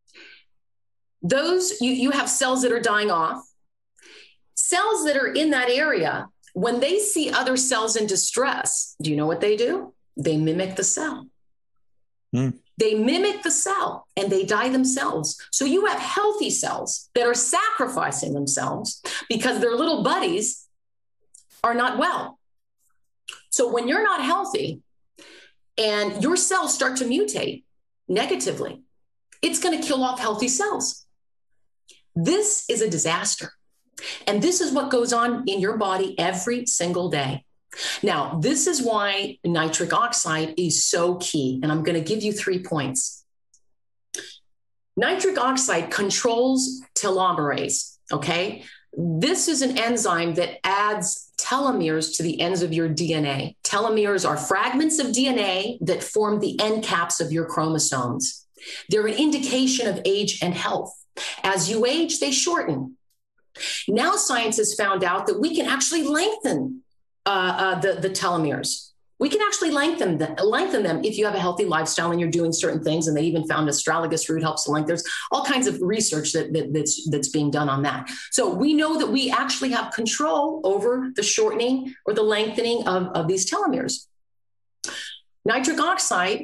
Those, you, you have cells that are dying off. Cells that are in that area, when they see other cells in distress, do you know what they do? They mimic the cell. Mm. They mimic the cell and they die themselves. So you have healthy cells that are sacrificing themselves because their little buddies are not well. So when you're not healthy and your cells start to mutate negatively, it's going to kill off healthy cells. This is a disaster. And this is what goes on in your body every single day. Now, this is why nitric oxide is so key, and I'm going to give you three points. Nitric oxide controls telomerase, okay? This is an enzyme that adds telomeres to the ends of your D N A. Telomeres are fragments of D N A that form the end caps of your chromosomes. They're an indication of age and health. As you age, they shorten. Now science has found out that we can actually lengthen uh, uh, the, the telomeres. We can actually lengthen, the, lengthen them if you have a healthy lifestyle and you're doing certain things. And they even found astragalus root helps to lengthen. There's all kinds of research that, that, that's, that's being done on that. So we know that we actually have control over the shortening or the lengthening of, of these telomeres. Nitric oxide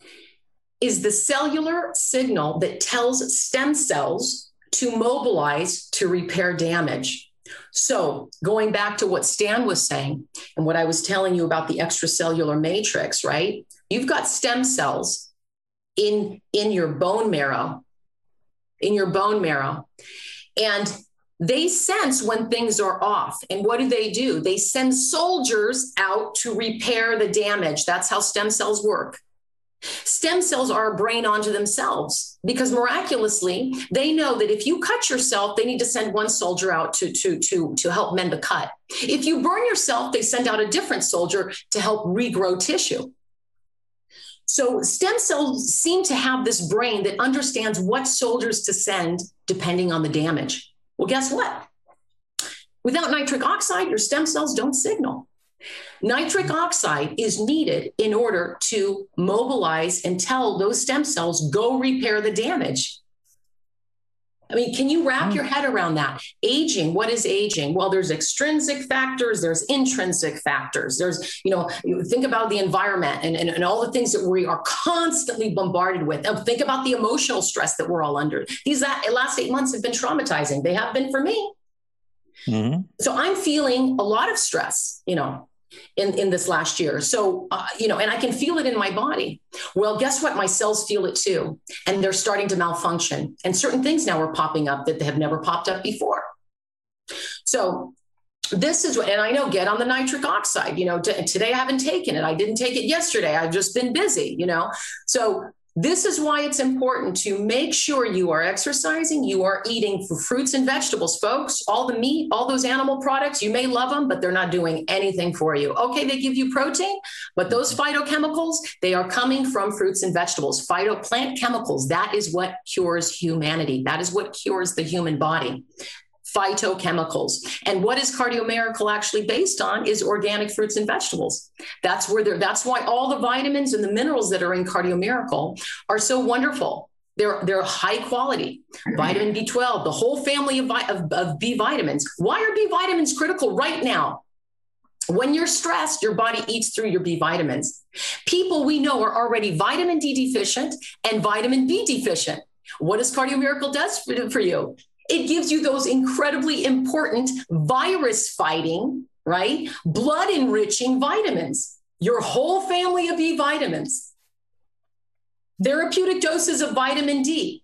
is the cellular signal that tells stem cells to mobilize to repair damage. So going back to what Stan was saying and what I was telling you about the extracellular matrix, right? You've got stem cells in, in your bone marrow, in your bone marrow, and they sense when things are off. And what do they do? They send soldiers out to repair the damage. That's how stem cells work. Stem cells are a brain unto themselves because miraculously, they know that if you cut yourself, they need to send one soldier out to, to, to, to help mend the cut. If you burn yourself, they send out a different soldier to help regrow tissue. So stem cells seem to have this brain that understands what soldiers to send depending on the damage. Well, guess what? Without nitric oxide, your stem cells don't signal. Nitric oxide is needed in order to mobilize and tell those stem cells, go repair the damage. I mean, can you wrap your head around that? Aging, what is aging? Well, there's extrinsic factors, there's intrinsic factors. There's, you know, you think about the environment and, and, and all the things that we are constantly bombarded with. And think about the emotional stress that we're all under. These last eight months have been traumatizing. They have been for me. Mm-hmm. So I'm feeling a lot of stress, you know, in, in this last year. So, uh, you know, and I can feel it in my body. Well, guess what? My cells feel it too. And they're starting to malfunction. And certain things now are popping up that have never popped up before. So this is what, and I know, get on the nitric oxide, you know, t- today I haven't taken it. I didn't take it yesterday. I've just been busy, you know. So this is why it's important to make sure you are exercising, you are eating fruits and vegetables, folks. All the meat, all those animal products, you may love them, but they're not doing anything for you. Okay, they give you protein, but those phytochemicals, they are coming from fruits and vegetables. Phyto plant chemicals, that is what cures humanity. That is what cures the human body. Phytochemicals. And what is Cardio Miracle actually based on is organic fruits and vegetables. That's where they're, that's why all the vitamins and the minerals that are in Cardio Miracle are so wonderful. They're, they're high quality. Vitamin B twelve, the whole family of, of, of B vitamins. Why are B vitamins critical right now? When you're stressed, your body eats through your B vitamins. People we know are already vitamin D deficient and vitamin B deficient. What does Cardio Miracle does for, for you? It gives you those incredibly important virus-fighting, right, blood-enriching vitamins, your whole family of B vitamins, therapeutic doses of vitamin D.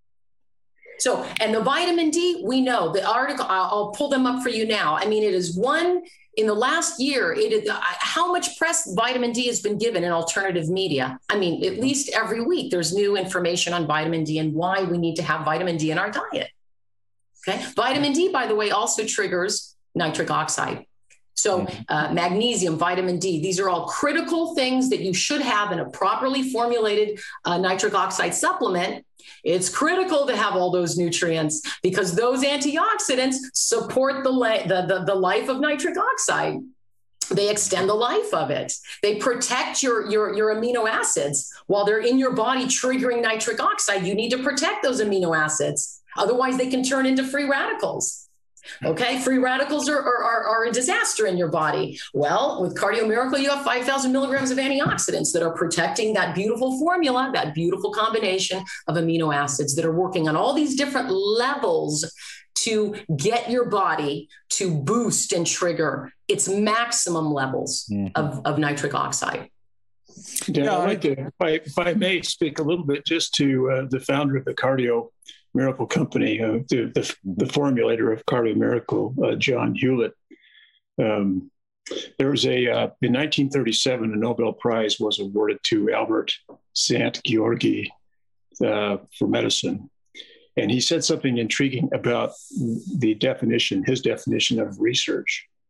So, and the vitamin D, we know, the article, I'll pull them up for you now. I mean, it is one, in the last year, it is, how much press vitamin D has been given in alternative media? I mean, at least every week, there's new information on vitamin D and why we need to have vitamin D in our diet. Okay. Vitamin D, by the way, also triggers nitric oxide. So uh, magnesium, vitamin D, these are all critical things that you should have in a properly formulated uh, nitric oxide supplement. It's critical to have all those nutrients because those antioxidants support the, the, the, the life of nitric oxide. They extend the life of it. They protect your, your, your amino acids while they're in your body triggering nitric oxide. You need to protect those amino acids. Otherwise, they can turn into free radicals. Okay, free radicals are, are, are a disaster in your body. Well, with Cardio Miracle, you have five thousand milligrams of antioxidants that are protecting that beautiful formula, that beautiful combination of amino acids that are working on all these different levels to get your body to boost and trigger its maximum levels mm-hmm. of, of nitric oxide. Dan, yeah, I'd like to, if I, if I may speak a little bit just to uh, the founder of the Cardio Miracle Company, uh, the, the the formulator of Cardio Miracle, uh, John Hewlett. Um, there was a, uh, in nineteen thirty-seven, a Nobel Prize was awarded to Albert Szent-Györgyi uh, for medicine. And he said something intriguing about the definition, his definition of research.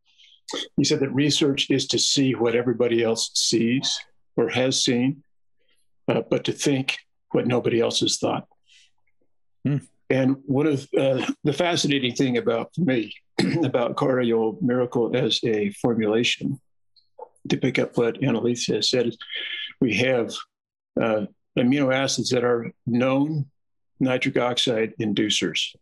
He said that research is to see what everybody else sees or has seen, uh, but to think what nobody else has thought. Hmm. And one of uh, the fascinating thing about me about Cardio Miracle as a formulation, to pick up what Annalise has said, is we have uh, amino acids that are known nitric oxide inducers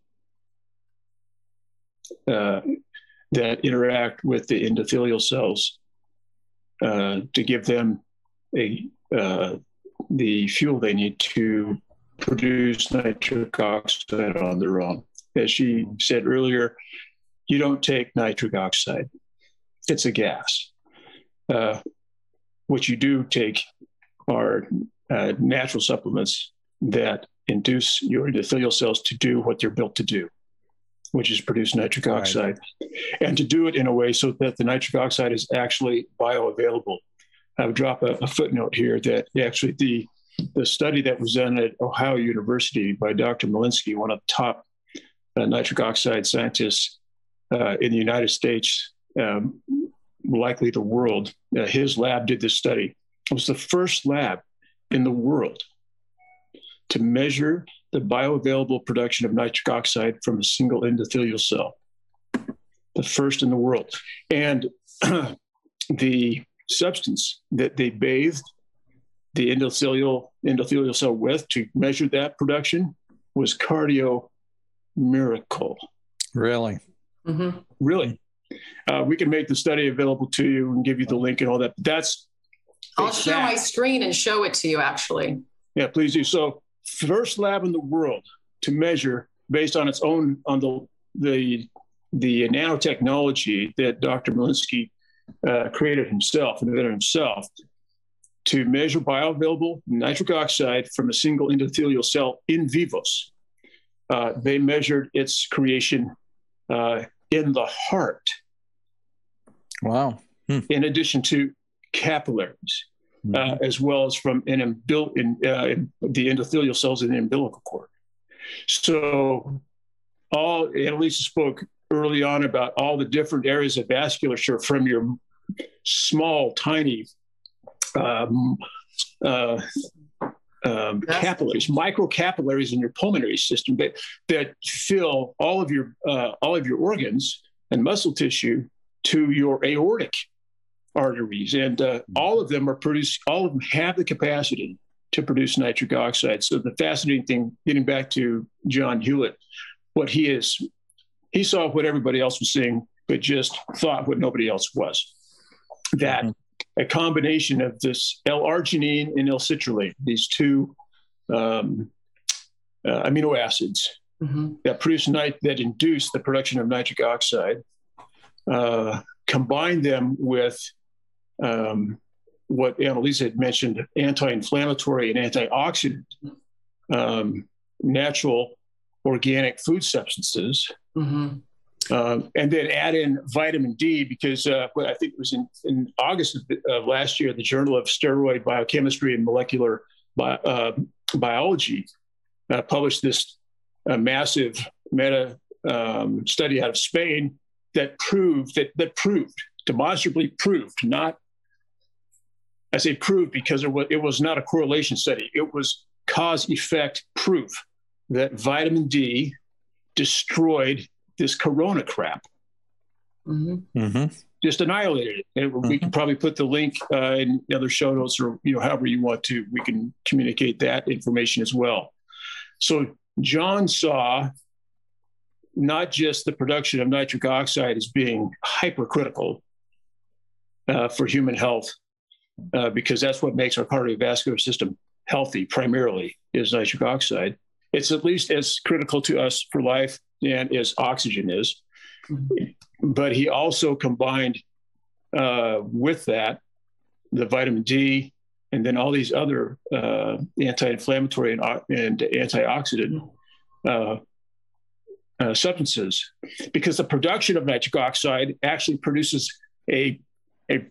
uh, that interact with the endothelial cells uh, to give them a uh, the fuel they need to produce nitric oxide on their own. As she said earlier, you don't take nitric oxide. It's a gas. Uh, what you do take are uh, natural supplements that induce your endothelial cells to do what they're built to do, which is produce nitric Right. oxide, and to do it in a way so that the nitric oxide is actually bioavailable. I would drop a, a footnote here that actually the, the study that was done at Ohio University by Doctor Malinsky, one of the top uh, nitric oxide scientists uh, in the United States, um, likely the world, uh, his lab did this study. It was the first lab in the world to measure the bioavailable production of nitric oxide from a single endothelial cell. The first in the world. And the substance that they bathed the endothelial, endothelial cell with to measure that production was Cardio Miracle. Really? Mm-hmm. Really. Uh, we can make the study available to you and give you the link and all that. That's I'll share my screen and show it to you, actually. Yeah, please do. So first lab in the world to measure based on its own, on the the, the nanotechnology that Doctor Malinsky uh, created himself, invented himself, to measure bioavailable nitric oxide from a single endothelial cell in vivos. Uh, they measured its creation uh, in the heart. Wow. Hmm. In addition to capillaries, mm-hmm. uh, as well as from an umbil- in, uh, in the endothelial cells in the umbilical cord. So all, Annalisa spoke early on about all the different areas of vasculature from your small, tiny um, uh, um, capillaries, microcapillaries in your pulmonary system that, that fill all of your uh, all of your organs and muscle tissue to your aortic arteries, and uh, all of them are produced. All of them have the capacity to produce nitric oxide. So the fascinating thing, getting back to John Hewlett, what he is, he saw what everybody else was seeing, but just thought what nobody else was. That mm-hmm. a combination of this L-arginine and L-citrulline, these two um, uh, amino acids mm-hmm. that produce nit- that induce the production of nitric oxide, uh, combine them with um, what Annalisa had mentioned, anti-inflammatory and antioxidant, um, natural organic food substances, mm-hmm. um, and then add in vitamin D, because uh, I think it was in, in August of, the, of last year, the Journal of Steroid Biochemistry and Molecular Bi- uh, Biology uh, published this uh, massive meta um, study out of Spain that proved, that, that proved, demonstrably proved, not I say proved because it was, it was not a correlation study. It was cause-effect proof that vitamin D destroyed this corona crap. Mm-hmm. Mm-hmm. Just annihilated it. And mm-hmm. we can probably put the link uh, in the other show notes, or you know, however you want to. We can communicate that information as well. So John saw not just the production of nitric oxide as being hypercritical uh, for human health, Uh, because that's what makes our cardiovascular system healthy primarily, is nitric oxide. It's at least as critical to us for life and as oxygen is. Mm-hmm. But he also combined uh, with that the vitamin D and then all these other uh, anti-inflammatory and, and antioxidant uh, uh, substances, because the production of nitric oxide actually produces a, a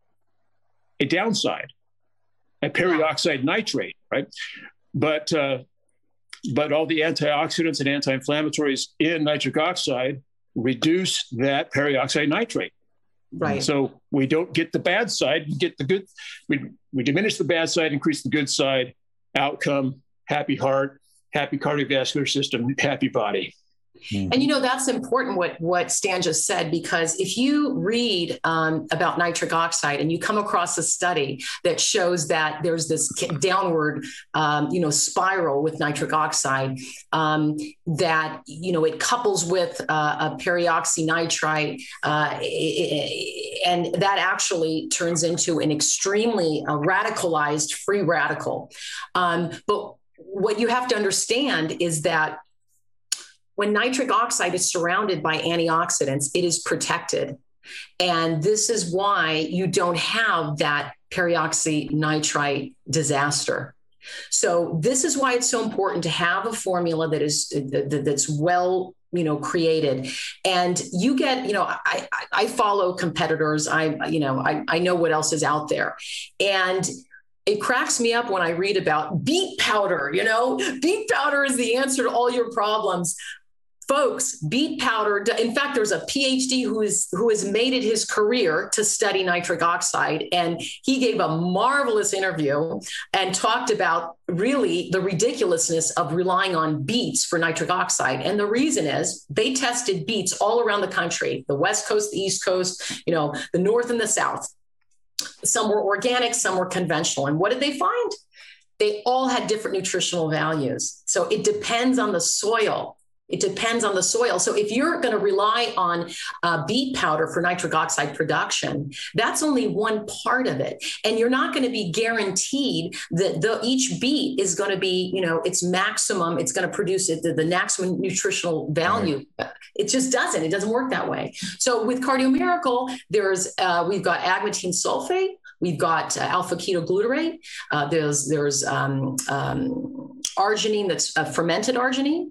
a downside, a peroxide nitrate, right? But uh, but all the antioxidants and anti-inflammatories in nitric oxide reduce that peroxide nitrate. Right. So we don't get the bad side, we get the good, we, we diminish the bad side, increase the good side, outcome, happy heart, happy cardiovascular system, happy body. Mm-hmm. And, you know, that's important what, what Stan just said, because if you read um, about nitric oxide and you come across a study that shows that there's this downward, um, you know, spiral with nitric oxide, um, that, you know, it couples with uh, a peroxynitrite, uh, and that actually turns into an extremely uh, radicalized free radical. Um, but what you have to understand is that when nitric oxide is surrounded by antioxidants, it is protected. And this is why you don't have that peroxynitrite disaster. So this is why it's so important to have a formula that is that's well, you know, created. And you get, you know, I, I follow competitors. I, you know, I, I know what else is out there. And it cracks me up when I read about beet powder. You know, beet powder is the answer to all your problems. Folks, beet powder, in fact, there's a PhD who is who has made it his career to study nitric oxide. And he gave a marvelous interview and talked about really the ridiculousness of relying on beets for nitric oxide. And the reason is they tested beets all around the country, the West Coast, the East Coast, you know, the North and the South. Some were organic, some were conventional. And what did they find? They all had different nutritional values. So it depends on the soil. It depends on the soil. So if you're going to rely on uh, beet powder for nitric oxide production, that's only one part of it. And you're not going to be guaranteed that the, each beet is going to be, you know, its maximum, it's going to produce it, the, the maximum nutritional value. Right. It just doesn't. It doesn't work that way. So with Cardio Miracle, there's, uh, we've got agmatine sulfate. We've got uh, alpha ketoglutarate. Uh, there's, there's um, um, arginine, that's uh, fermented arginine.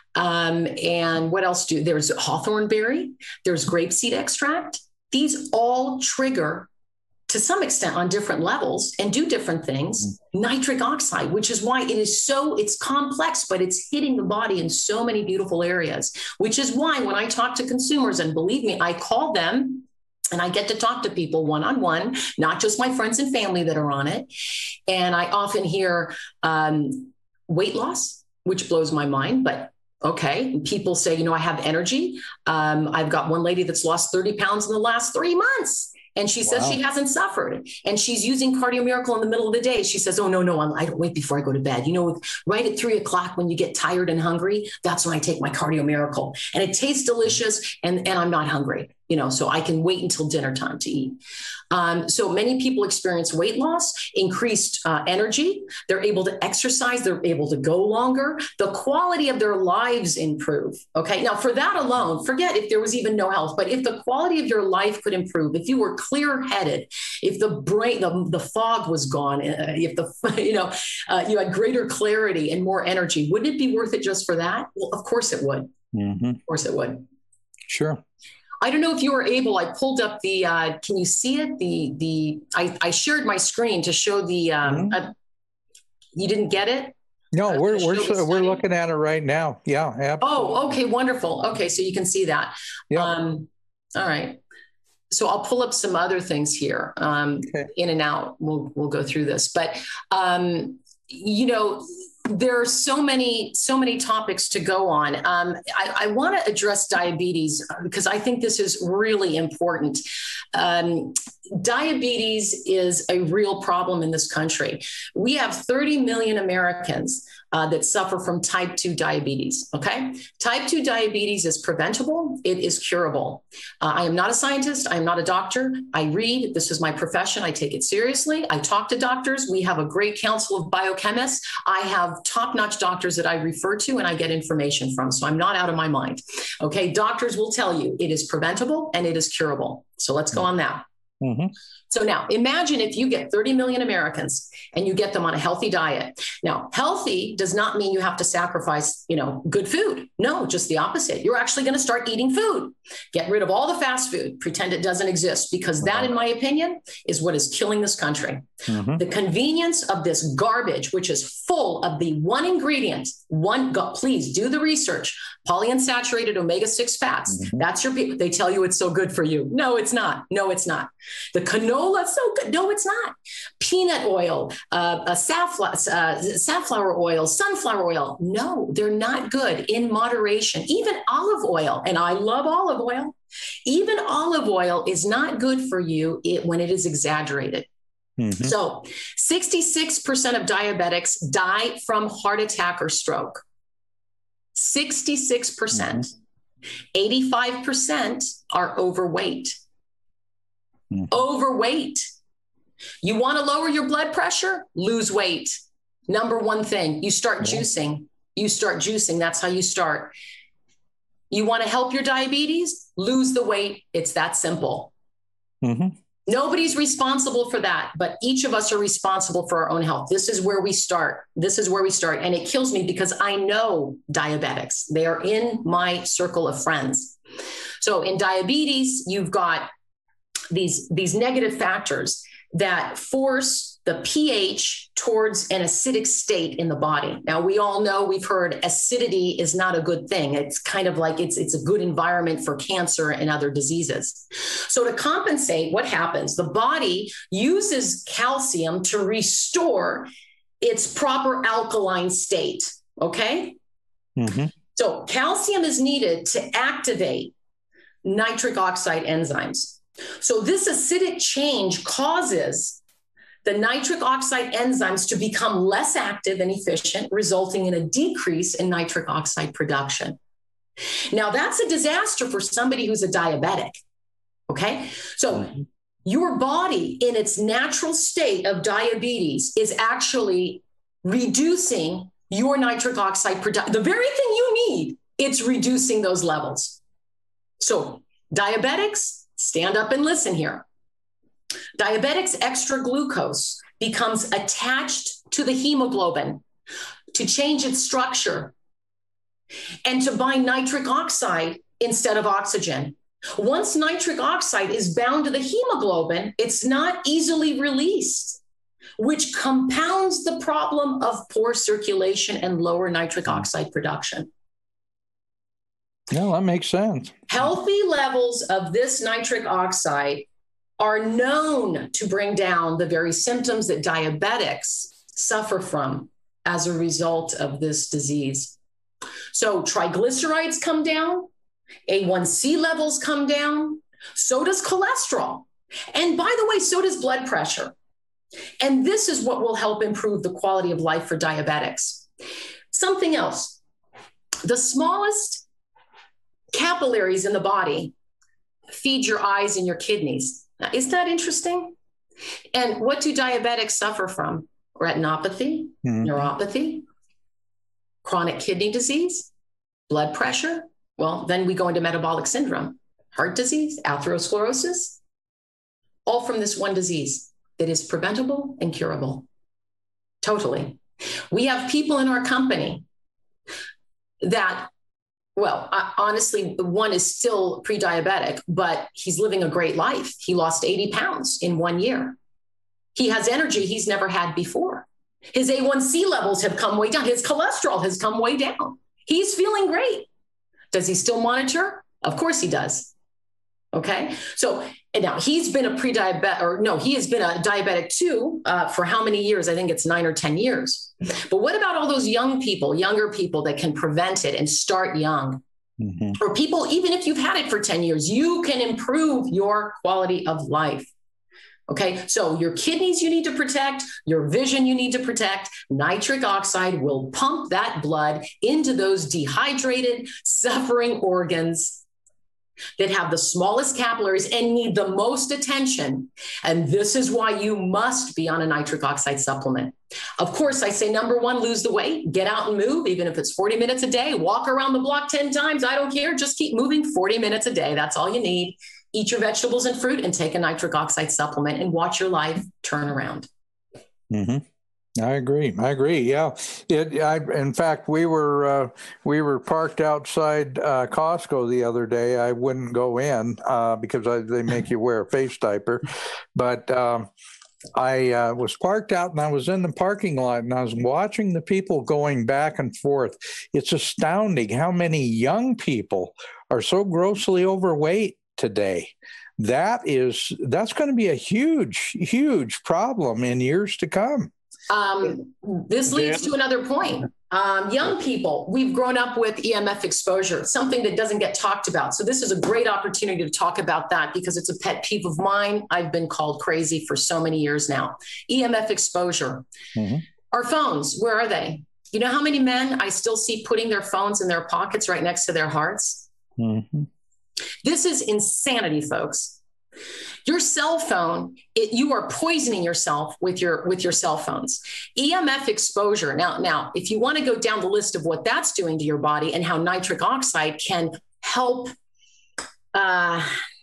Um, and what else do there's hawthorn berry, there's grapeseed extract. These all trigger to some extent on different levels and do different things, mm-hmm. nitric oxide, which is why it is so, it's complex, but it's hitting the body in so many beautiful areas, which is why when I talk to consumers, and believe me, I call them and I get to talk to people one-on-one, not just my friends and family that are on it. And I often hear um, weight loss, which blows my mind, but okay. People say, you know, I have energy. Um, I've got one lady that's lost thirty pounds in the last three months. And she says wow. she hasn't suffered. And she's using Cardio Miracle in the middle of the day. She says, oh, no, no, I'm, I don't wait before I go to bed. You know, right at three o'clock when you get tired and hungry, that's when I take my Cardio Miracle. And it tastes delicious and, and I'm not hungry, you know, so I can wait until dinner time to eat. Um, so many people experience weight loss, increased uh, energy. They're able to exercise. They're able to go longer. The quality of their lives improve. Okay. Now for that alone, forget if there was even no health, but if the quality of your life could improve, if you were clear headed, if the brain, the, the fog was gone, uh, if the, you know, uh, you had greater clarity and more energy, wouldn't it be worth it just for that? Well, of course it would. Mm-hmm. Of course it would. Sure. I don't know if you were able, I pulled up the, uh, can you see it? The, the, I, I shared my screen to show the, um, mm-hmm. uh, you didn't get it? No, we're, we're, we're looking at it right now. Yeah. Absolutely. Oh, okay. Wonderful. Okay. So you can see that. Yeah. Um, all right. So I'll pull up some other things here, um, okay. in and out. We'll, we'll go through this, but, um, you know, there are so many, so many topics to go on. Um, I, I want to address diabetes because I think this is really important. Um, diabetes is a real problem in this country. We have thirty million Americans uh, that suffer from type two diabetes, okay? Type two diabetes is preventable. It is curable. Uh, I am not a scientist. I am not a doctor. I read. This is my profession. I take it seriously. I talk to doctors. We have a great council of biochemists. I have top-notch doctors that I refer to and I get information from, so I'm not out of my mind, okay? Doctors will tell you it is preventable and it is curable. So let's go on that. Mm-hmm. So now imagine if you get thirty million Americans and you get them on a healthy diet. Now, healthy does not mean you have to sacrifice, you know, good food. No, just the opposite. You're actually going to start eating food. Get rid of all the fast food, pretend it doesn't exist, because that, in my opinion, is what is killing this country. Mm-hmm. The convenience of this garbage, which is full of the one ingredient, one, go, please do the research, polyunsaturated omega six fats. Mm-hmm. That's your, they tell you it's so good for you. No, it's not. No, it's not. The canola, so good. No, it's not. Peanut oil, uh, a safflower, uh, safflower oil, sunflower oil. No, they're not good in moderation. Even olive oil, and I love olive oil. Even olive oil is not good for you it, when it is exaggerated. Mm-hmm. So sixty-six percent of diabetics die from heart attack or stroke. sixty-six percent. Mm-hmm. eighty-five percent are overweight. Mm-hmm. Overweight. You want to lower your blood pressure? Lose weight. Number one thing, you start yeah. juicing. You start juicing. That's how you start. You want to help your diabetes? Lose the weight. It's that simple. Mm-hmm. Nobody's responsible for that, but each of us are responsible for our own health. This is where we start. This is where we start. And it kills me because I know diabetics. They are in my circle of friends. So in diabetes, you've got these, these negative factors that force the pH towards an acidic state in the body. Now, we all know, we've heard acidity is not a good thing. It's kind of like it's, it's a good environment for cancer and other diseases. So to compensate, what happens? The body uses calcium to restore its proper alkaline state, okay? Mm-hmm. So calcium is needed to activate nitric oxide enzymes. So this acidic change causes the nitric oxide enzymes to become less active and efficient, resulting in a decrease in nitric oxide production. Now, that's a disaster for somebody who's a diabetic, okay? So your body in its natural state of diabetes is actually reducing your nitric oxide production. The very thing you need, it's reducing those levels. So diabetics, stand up and listen here. Diabetics' extra glucose becomes attached to the hemoglobin to change its structure and to bind nitric oxide instead of oxygen. Once nitric oxide is bound to the hemoglobin, it's not easily released, which compounds the problem of poor circulation and lower nitric oxide production. No, that makes sense. Healthy levels of this nitric oxide are known to bring down the very symptoms that diabetics suffer from as a result of this disease. So triglycerides come down, A one C levels come down, so does cholesterol. And by the way, so does blood pressure. And this is what will help improve the quality of life for diabetics. Something else, the smallest capillaries in the body feed your eyes and your kidneys. Now, isn't that interesting? And what do diabetics suffer from? Retinopathy, mm-hmm. neuropathy, chronic kidney disease, blood pressure. Well, then we go into metabolic syndrome, heart disease, atherosclerosis, all from this one disease that is preventable and curable. Totally. We have people in our company that, well, I, honestly, one is still pre-diabetic, but he's living a great life. He lost eighty pounds in one year. He has energy he's never had before. His A one C levels have come way down. His cholesterol has come way down. He's feeling great. Does he still monitor? Of course he does. Okay. So and now he's been a pre-diabetic, or no, he has been a diabetic too uh, for how many years? I think it's nine or ten years. But what about all those young people, younger people that can prevent it and start young? Mm-hmm. Or people, even if you've had it for ten years, you can improve your quality of life. Okay, so your kidneys you need to protect, your vision you need to protect. Nitric oxide will pump that blood into those dehydrated, suffering organs that have the smallest capillaries and need the most attention. And this is why you must be on a nitric oxide supplement. Of course, I say number one, lose the weight, get out and move, even if it's forty minutes a day, walk around the block ten times. I don't care. Just keep moving forty minutes a day. That's all you need. Eat your vegetables and fruit and take a nitric oxide supplement and watch your life turn around. Mm-hmm. I agree. I agree. Yeah. It, I, in fact, we were uh, we were parked outside uh, Costco the other day. I wouldn't go in uh, because I, they make you wear a face diaper. But um, I uh, was parked out and I was in the parking lot and I was watching the people going back and forth. It's astounding how many young people are so grossly overweight today. That is, that's going to be a huge, huge problem in years to come. Um, this leads to another point. Um, young people, we've grown up with E M F exposure, something that doesn't get talked about. So this is a great opportunity to talk about that because it's a pet peeve of mine. I've been called crazy for so many years now. E M F exposure. Mm-hmm. Our phones, where are they? You know how many men I still see putting their phones in their pockets right next to their hearts? Mm-hmm. This is insanity, folks. Your cell phone, it, you are poisoning yourself with your with your cell phones. E M F exposure. Now, now, if you want to go down the list of what that's doing to your body and how nitric oxide can help uh,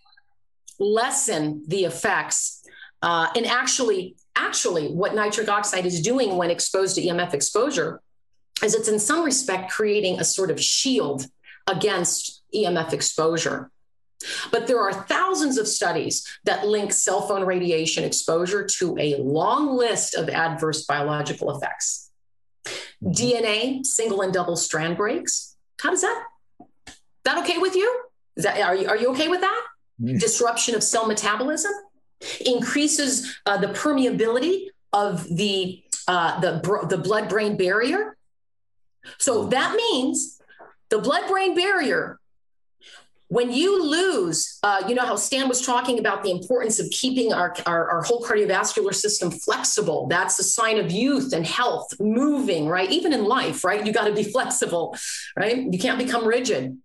lessen the effects, uh, and actually, actually, what nitric oxide is doing when exposed to E M F exposure is it's in some respect creating a sort of shield against E M F exposure. But there are thousands of studies that link cell phone radiation exposure to a long list of adverse biological effects. Mm-hmm. D N A, single and double strand breaks. How does that? That okay with you? Is that are you are you okay with that? Mm-hmm. Disruption of cell metabolism increases uh, the permeability of the uh, the the blood-brain barrier. So that means the blood-brain barrier. When you lose, uh, you know how Stan was talking about the importance of keeping our, our, our whole cardiovascular system flexible. That's a sign of youth and health, moving, right? Even in life, right? You got to be flexible, right? You can't become rigid.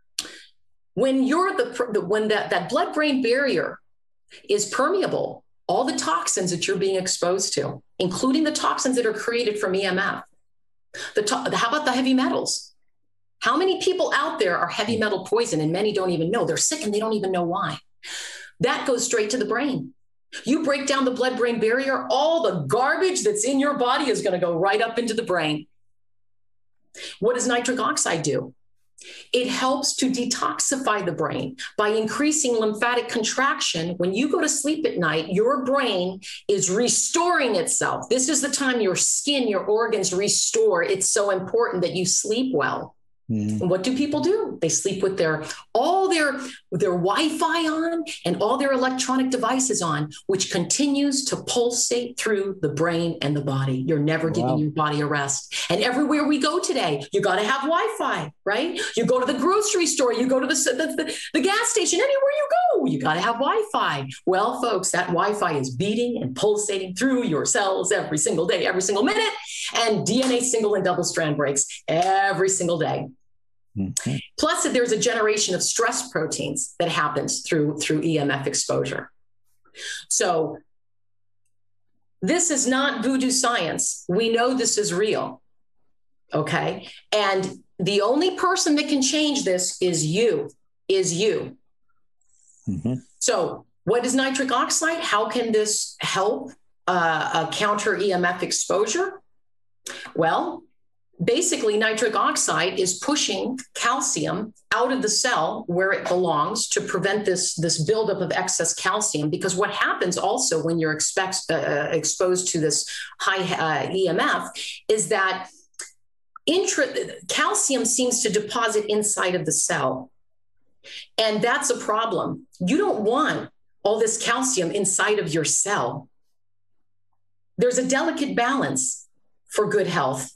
When you're the, the when that, that blood-brain barrier is permeable, all the toxins that you're being exposed to, including the toxins that are created from E M F, the to- how about the heavy metals? How many people out there are heavy metal poison and many don't even know? They're sick and they don't even know why. That goes straight to the brain. You break down the blood-brain barrier, all the garbage that's in your body is going to go right up into the brain. What does nitric oxide do? It helps to detoxify the brain by increasing lymphatic contraction. When you go to sleep at night, your brain is restoring itself. This is the time your skin, your organs restore. It's so important that you sleep well. Mm-hmm. And what do people do? They sleep with their all their their Wi-Fi on and all their electronic devices on, which continues to pulsate through the brain and the body. You're never wow. giving your body a rest. And everywhere we go today, you got to have Wi-Fi, right? You go to the grocery store, you go to the, the, the, the gas station, anywhere you go, you got to have Wi-Fi. Well, folks, that Wi-Fi is beating and pulsating through your cells every single day, every single minute, and D N A single and double strand breaks every single day. Mm-hmm. Plus, there's a generation of stress proteins that happens through, through E M F exposure. So this is not voodoo science. We know this is real. Okay. And the only person that can change this is you, is you. Mm-hmm. So what is nitric oxide? How can this help uh, uh, counter E M F exposure? Well, basically, nitric oxide is pushing calcium out of the cell where it belongs to prevent this, this buildup of excess calcium. Because what happens also when you're expect, uh, exposed to this high uh, E M F is that intra, calcium seems to deposit inside of the cell. And that's a problem. You don't want all this calcium inside of your cell. There's a delicate balance for good health.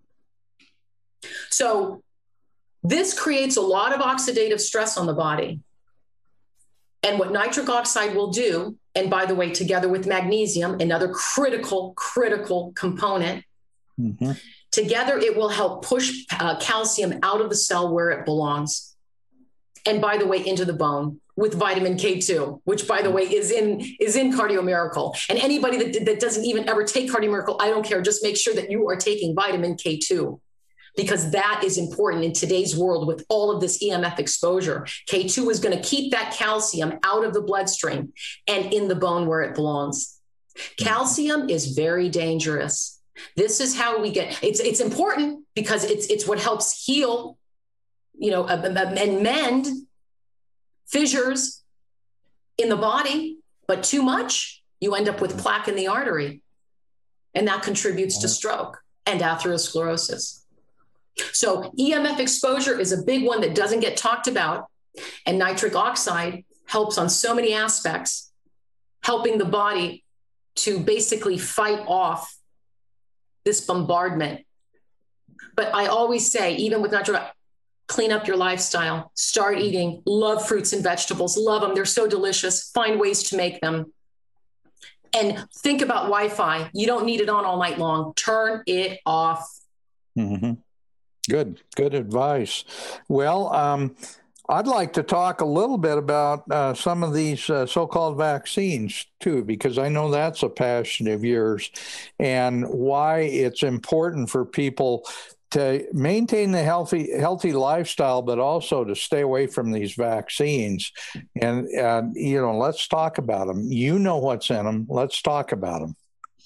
So this creates a lot of oxidative stress on the body. And what nitric oxide will do, and by the way, together with magnesium, another critical, critical component, mm-hmm. together it will help push uh, calcium out of the cell where it belongs. And by the way, into the bone with vitamin K two, which by the way is in is in Cardio Miracle. And anybody that, that doesn't even ever take Cardio Miracle, I don't care, just make sure that you are taking vitamin K two. because that is important in today's world with all of this E M F exposure. K two is going to keep that calcium out of the bloodstream and in the bone where it belongs. Calcium is very dangerous. This is how we get, it's it's important because it's it's what helps heal, you know, and mend fissures in the body, but too much, you end up with plaque in the artery, and that contributes to stroke and atherosclerosis. So E M F exposure is a big one that doesn't get talked about, and nitric oxide helps on so many aspects, helping the body to basically fight off this bombardment. But I always say, even with nitric oxide, clean up your lifestyle, start eating, love fruits and vegetables, love them. They're so delicious. Find ways to make them. And think about Wi-Fi. You don't need it on all night long. Turn it off. Mm-hmm. Good, good advice. Well, um, I'd like to talk a little bit about uh, some of these uh, so-called vaccines too, because I know that's a passion of yours, and why it's important for people to maintain the healthy healthy lifestyle, but also to stay away from these vaccines. And, uh, you know, let's talk about them. You know what's in them. Let's talk about them.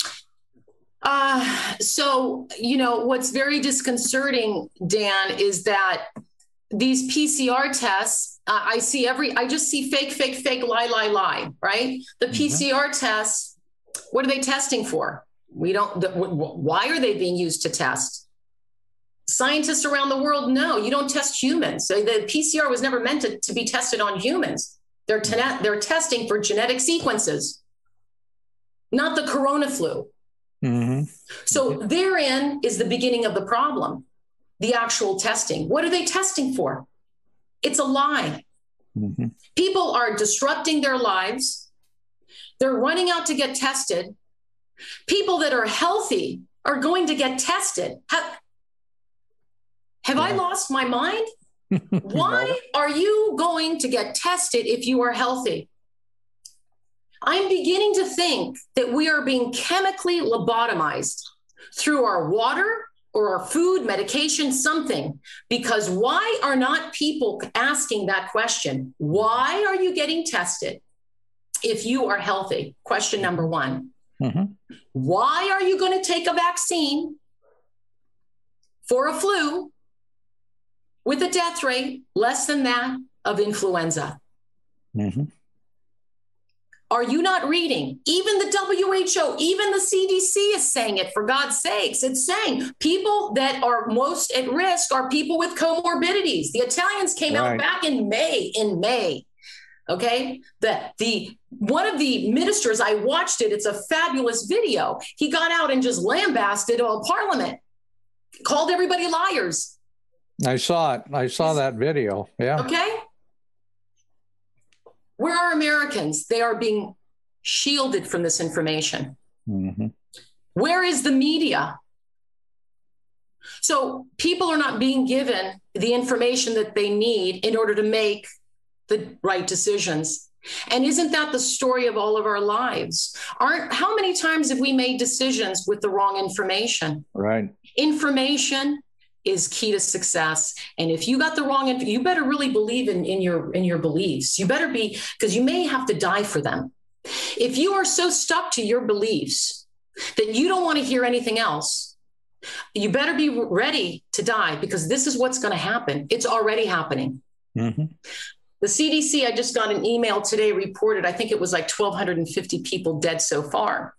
Uh, so, you know, what's very disconcerting, Dan, is that these P C R tests, uh, I see every, I just see fake, fake, fake, lie, lie, lie, right? The mm-hmm. P C R tests, what are they testing for? We don't, the, why are they being used to test? Scientists around the world know you don't test humans. So the P C R was never meant to, to be tested on humans. They're, te- they're testing for genetic sequences, not the corona flu. Mm-hmm. So therein is the beginning of the problem, the actual testing. What are they testing for? It's a lie. Mm-hmm. People are disrupting their lives. They're running out to get tested. People that are healthy are going to get tested. Have, have yeah. I lost my mind? Why are you going to get tested if you are healthy? I'm beginning to think that we are being chemically lobotomized through our water or our food, medication, something. Because why are not people asking that question? Why are you getting tested if you are healthy? Question number one. Mm-hmm. Why are you going to take a vaccine for a flu with a death rate less than that of influenza? Mm-hmm. Are you not reading? Even the W H O, even the C D C is saying it, for God's sakes. It's saying people that are most at risk are people with comorbidities. The Italians came right. out back in May, in May. Okay. The, the, one of the ministers, I watched it. It's a fabulous video. He got out and just lambasted all Parliament, called everybody liars. I saw it. I saw that video. Yeah. Okay. Where are Americans? They are being shielded from this information. Mm-hmm. Where is the media? So people are not being given the information that they need in order to make the right decisions. And isn't that the story of all of our lives? Aren't, how many times have we made decisions with the wrong information? Right. Information is key to success. And if you got the wrong, inf- you better really believe in, in your, in your beliefs. You better be, because you may have to die for them. If you are so stuck to your beliefs that you don't want to hear anything else, you better be ready to die, because this is what's going to happen. It's already happening. Mm-hmm. The C D C, I just got an email today, reported, I think it was like twelve fifty people dead so far.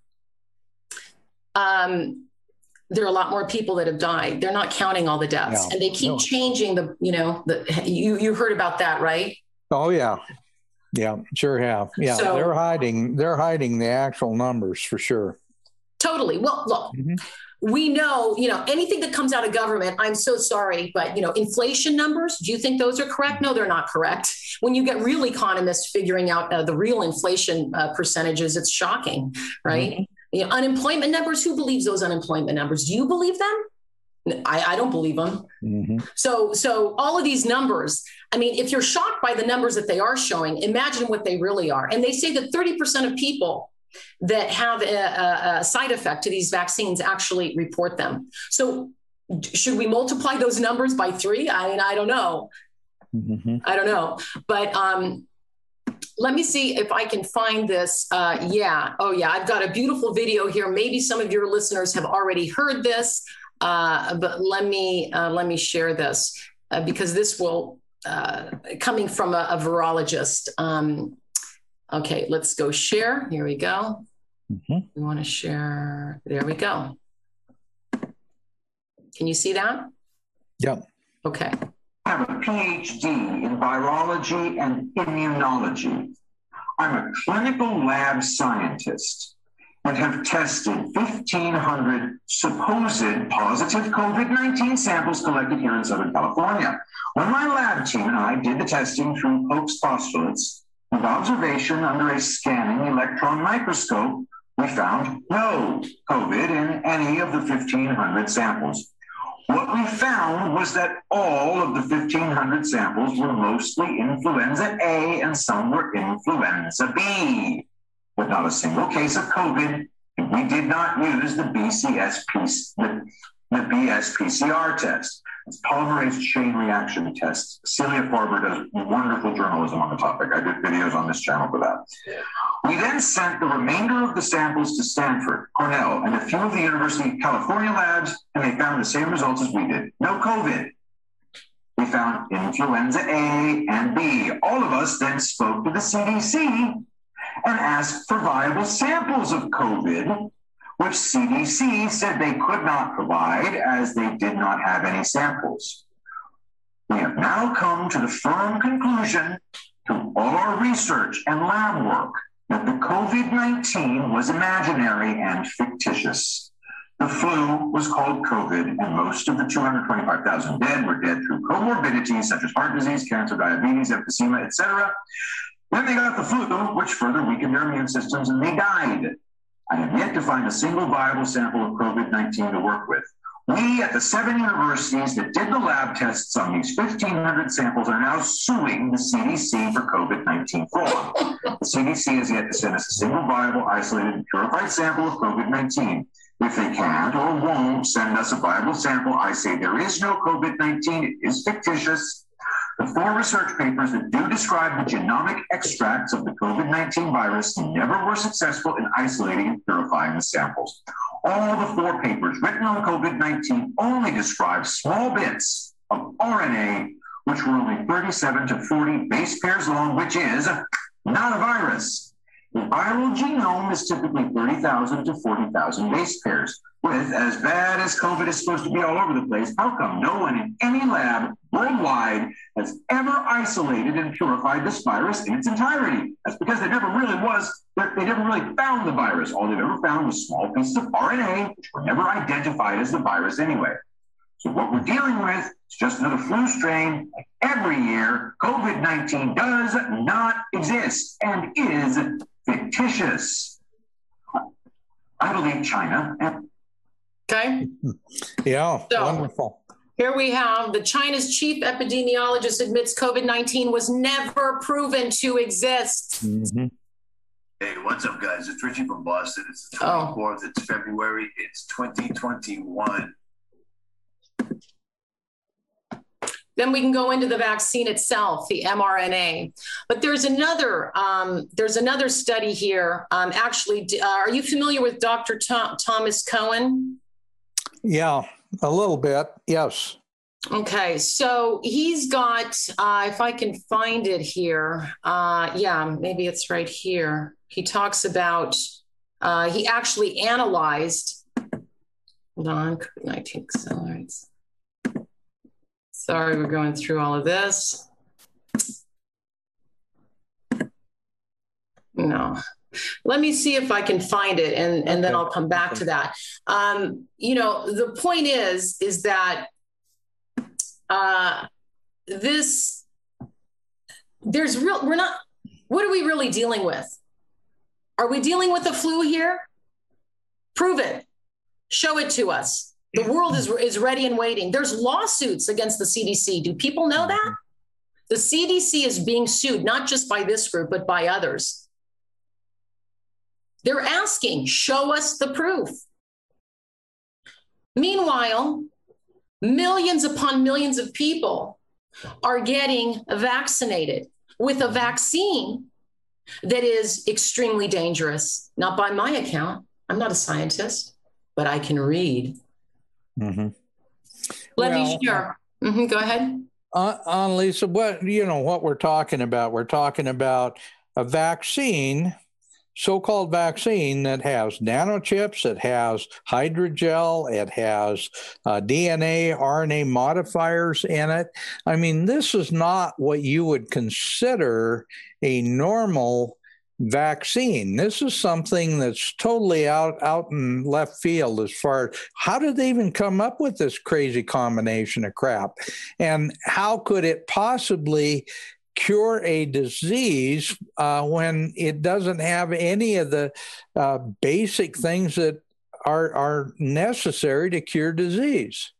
Um, there are a lot more people that have died. They're not counting all the deaths, no, and they keep no. changing the, you know, the, you, you heard about that, right? Oh yeah. Yeah, sure have. Yeah. So, they're hiding, they're hiding the actual numbers for sure. Totally. Well, look, mm-hmm. we know, you know, anything that comes out of government, I'm so sorry, but, you know, inflation numbers, do you think those are correct? No, they're not correct. When you get real economists figuring out uh, the real inflation uh, percentages, it's shocking, right? Mm-hmm. You know, unemployment numbers, who believes those unemployment numbers? Do you believe them? I, I don't believe them. Mm-hmm. So, so all of these numbers, I mean, if you're shocked by the numbers that they are showing, imagine what they really are. And they say that thirty percent of people that have a, a, a side effect to these vaccines actually report them. So should we multiply those numbers by three? I mean, I don't know. Mm-hmm. I don't know. But um, let me see if I can find this. Uh, yeah. Oh, yeah. I've got a beautiful video here. Maybe some of your listeners have already heard this, uh, but let me uh, let me share this uh, because this will uh, coming from a, a virologist. Um, okay, let's go share. Here we go. Mm-hmm. We want to share. There we go. Can you see that? Yeah. Okay. I have a P H D in virology and immunology. I'm a clinical lab scientist and have tested fifteen hundred supposed positive COVID nineteen samples collected here in Southern California. When my lab team and I did the testing through Hope's postulates and observation under a scanning electron microscope, we found no COVID in any of the fifteen hundred samples. What we found was that all of the fifteen hundred samples were mostly influenza A and some were influenza B, but not a single case of COVID. And we did not use the B C S P, the, the B S P C R test. It's polymerase chain reaction test. Celia Farber does wonderful journalism on the topic. I did videos on this channel for that. We then sent the remainder of the samples to Stanford, Cornell, and a few of the University of California labs, and they found the same results as we did. No COVID. We found influenza A and B. All of us then spoke to the C D C and asked for viable samples of COVID, which C D C said they could not provide as they did not have any samples. We have now come to the firm conclusion through all our research and lab work that the COVID nineteen was imaginary and fictitious. The flu was called COVID, and most of the two hundred twenty-five thousand dead were dead through comorbidities such as heart disease, cancer, diabetes, emphysema, et cetera. Then they got the flu, which further weakened their immune systems, and they died. I have yet to find a single viable sample of COVID nineteen to work with. We at the seven universities that did the lab tests on these fifteen hundred samples are now suing the C D C for COVID nineteen fraud. The C D C has yet to send us a single viable, isolated, and purified sample of COVID nineteen. If they can't or won't send us a viable sample, I say there is no COVID nineteen, it is fictitious. The four research papers that do describe the genomic extracts of the COVID nineteen virus never were successful in isolating and purifying the samples. All the four papers written on COVID nineteen only describe small bits of R N A, which were only thirty-seven to forty base pairs long, which is not a virus. The viral genome is typically thirty thousand to forty thousand base pairs. With as bad as COVID is supposed to be all over the place, how come no one in any lab worldwide has ever isolated and purified this virus in its entirety? That's because there never really was, they never really found the virus. All they've ever found was small pieces of R N A, which were never identified as the virus anyway. So what we're dealing with is just another flu strain. Like every year, COVID nineteen does not exist and is fictitious. I believe China. Okay. Yeah, so, wonderful. Here we have the China's chief epidemiologist admits COVID nineteen was never proven to exist. Mm-hmm. Hey, what's up, guys? It's Richie from Boston. It's the twenty-fourth. Oh. It's February. It's twenty twenty-one. Then we can go into the vaccine itself, the mRNA. But there's another um, there's another study here. Um, actually, uh, are you familiar with Doctor Tom- Thomas Cohen? Yeah, a little bit. Yes. Okay, so he's got, uh, if I can find it here, uh, yeah, maybe it's right here. He talks about, uh, he actually analyzed, hold on, COVID nineteen accelerates. Sorry, we're going through all of this. No. Let me see if I can find it, and, and okay. then I'll come back to that. Um, you know, the point is, is that uh, this, there's real, we're not, what are we really dealing with? Are we dealing with the flu here? Prove it. Show it to us. The world is, is ready and waiting. There's lawsuits against the C D C. Do people know that? The C D C is being sued, not just by this group, but by others. They're asking, show us the proof. Meanwhile, millions upon millions of people are getting vaccinated with a vaccine that is extremely dangerous. Not by my account. I'm not a scientist, but I can read. Mm-hmm. Let well, me share. Mm-hmm, go ahead. Uh, Annalisa, what, you know, what we're talking about, we're talking about a vaccine, so-called vaccine that has nanochips, it has hydrogel, it has uh, D N A, R N A modifiers in it. I mean, this is not what you would consider a normal vaccine. This is something that's totally out, out in left field as far as how did they even come up with this crazy combination of crap? And how could it possibly cure a disease uh, when it doesn't have any of the uh, basic things that are, are necessary to cure disease?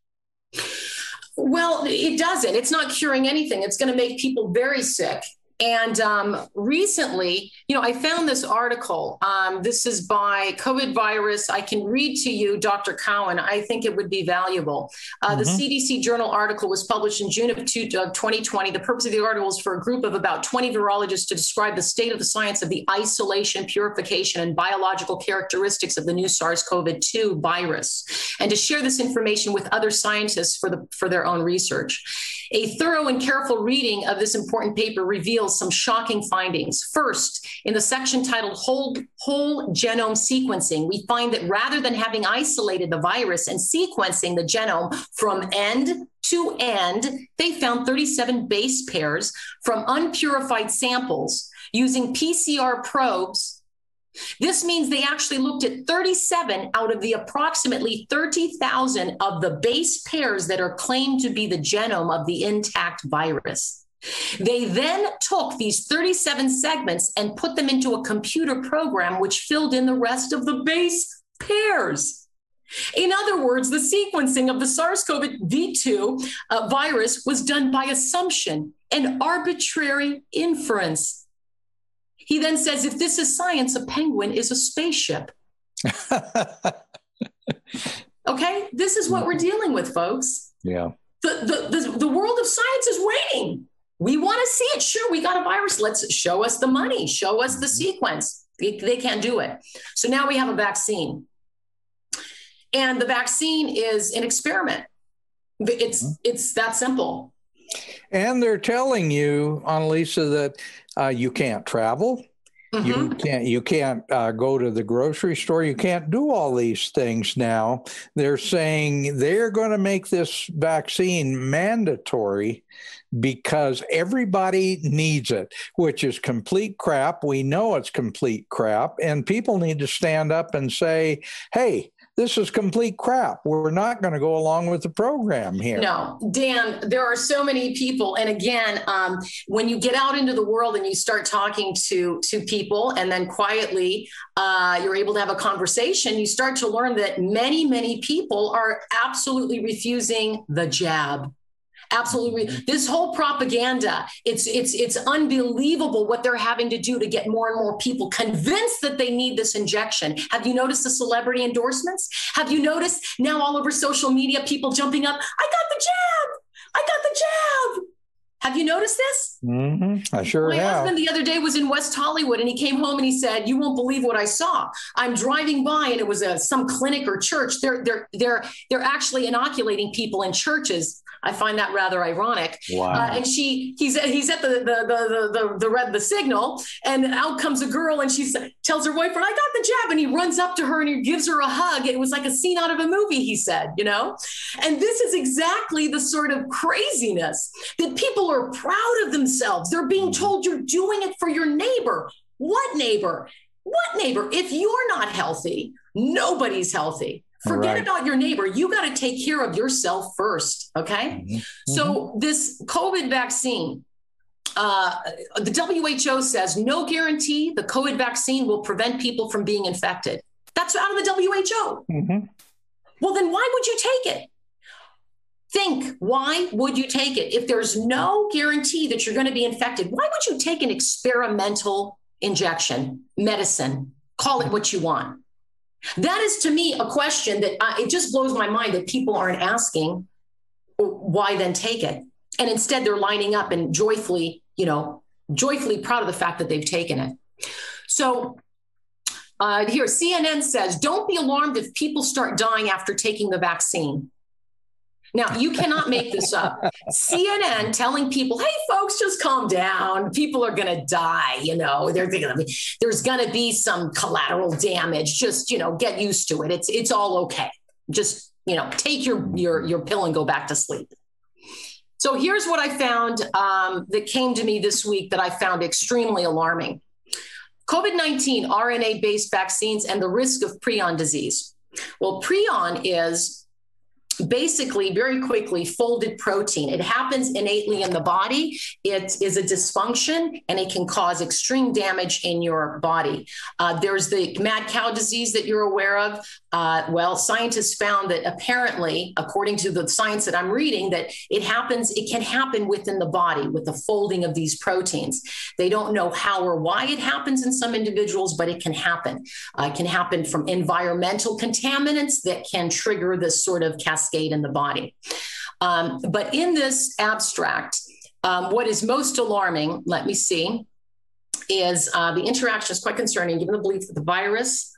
Well, it doesn't. It's not curing anything. It's going to make people very sick. And um, recently, you know, I found this article. Um, this is by COVID virus. I can read to you, Doctor Cowan. I think it would be valuable. Uh, mm-hmm. The C D C Journal article was published in June of twenty twenty. The purpose of the article is for a group of about twenty virologists to describe the state of the science of the isolation, purification, and biological characteristics of the new SARS CoV two virus, and to share this information with other scientists for the for their own research. A thorough and careful reading of this important paper reveals some shocking findings. First, in the section titled Whole, Whole Genome Sequencing, we find that rather than having isolated the virus and sequencing the genome from end to end, they found thirty-seven base pairs from unpurified samples using P C R probes. This means they actually looked at thirty-seven out of the approximately thirty thousand of the base pairs that are claimed to be the genome of the intact virus. They then took these thirty-seven segments and put them into a computer program which filled in the rest of the base pairs. In other words, the sequencing of the SARS CoV two uh, virus was done by assumption and arbitrary inference. He then says, if this is science, a penguin is a spaceship. Okay, this is what we're dealing with, folks. Yeah. The, the, the, the world of science is waiting. We want to see it. Sure, we got a virus. Let's show us the money. Show us the sequence. They, they can't do it. So now we have a vaccine. And the vaccine is an experiment. It's, mm-hmm. it's that simple. And they're telling you, Annalisa, that uh, you can't travel. Mm-hmm. You can't. You can't uh, go to the grocery store. You can't do all these things now. They're saying they're going to make this vaccine mandatory because everybody needs it, which is complete crap. We know it's complete crap, and people need to stand up and say, "Hey, this is complete crap. We're not going to go along with the program here." No, Dan, there are so many people. And again, um, when you get out into the world and you start talking to, to people and then quietly uh, you're able to have a conversation, you start to learn that many, many people are absolutely refusing the jab. Absolutely. This whole propaganda, it's it's it's unbelievable what they're having to do to get more and more people convinced that they need this injection. Have you noticed the celebrity endorsements? Have you noticed now all over social media, people jumping up, I got the jab, I got the jab. Have you noticed this? Mm-hmm. I sure My have. My husband the other day was in West Hollywood and he came home and he said, you won't believe what I saw. I'm driving by and it was a, some clinic or church. They're, they're, they're, they're actually inoculating people in churches. I find that rather ironic. Wow. Uh, and she, he's, he's at the, the, the, the, the red, the signal, and out comes a girl and she tells her boyfriend, I got the jab. And he runs up to her and he gives her a hug. It was like a scene out of a movie, he said, you know, and this is exactly the sort of craziness that people are proud of themselves. They're being told you're doing it for your neighbor. What neighbor? What neighbor? If you're not healthy, nobody's healthy. Forget right. about your neighbor. You got to take care of yourself first. Okay. Mm-hmm. So this COVID vaccine, uh, the W H O says no guarantee the COVID vaccine will prevent people from being infected. That's out of the W H O. Mm-hmm. Well, then why would you take it? Think, why would you take it? If there's no guarantee that you're going to be infected, why would you take an experimental injection, medicine, call it what you want? That is, to me, a question that uh, it just blows my mind that people aren't asking. why then take it? And instead they're lining up and joyfully, you know, joyfully proud of the fact that they've taken it. So uh, here, C N N says, don't be alarmed if people start dying after taking the vaccine. Now, you cannot make this up. C N N telling people, hey, folks, just calm down. People are going to die. You know, they're gonna be, there's going to be some collateral damage. Just, you know, get used to it. It's it's all okay. Just, you know, take your your your pill and go back to sleep. So here's what I found um, that came to me this week that I found extremely alarming. COVID nineteen R N A-based vaccines and the risk of prion disease. Well, prion is basically very quickly folded protein. It happens innately in the body. It is a dysfunction and it can cause extreme damage in your body. Uh, there's the mad cow disease that you're aware of. Uh, well, scientists found that apparently, according to the science that I'm reading, that it happens, it can happen within the body with the folding of these proteins. They don't know how or why it happens in some individuals, but it can happen. Uh, it can happen from environmental contaminants that can trigger this sort of cascade in the body. Um, but in this abstract, um, what is most alarming, let me see, is uh, the interaction is quite concerning, given the belief that the virus,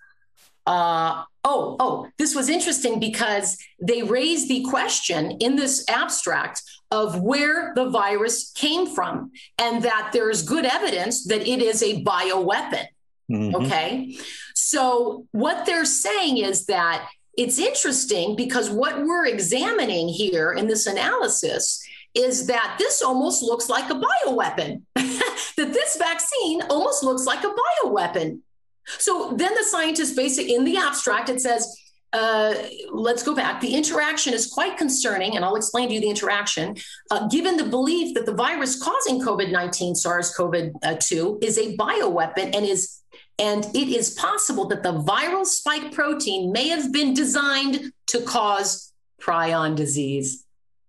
uh, oh, oh, this was interesting because they raised the question in this abstract of where the virus came from and that there's good evidence that it is a bioweapon. Mm-hmm. Okay. So what they're saying is that it's interesting because what we're examining here in this analysis is that this almost looks like a bioweapon, that this vaccine almost looks like a bioweapon. So then the scientists basically, in the abstract, it says, uh, let's go back. The interaction is quite concerning, and I'll explain to you the interaction, uh, given the belief that the virus causing COVID nineteen, SARS-C o V two, is a bioweapon and is And it is possible that the viral spike protein may have been designed to cause prion disease.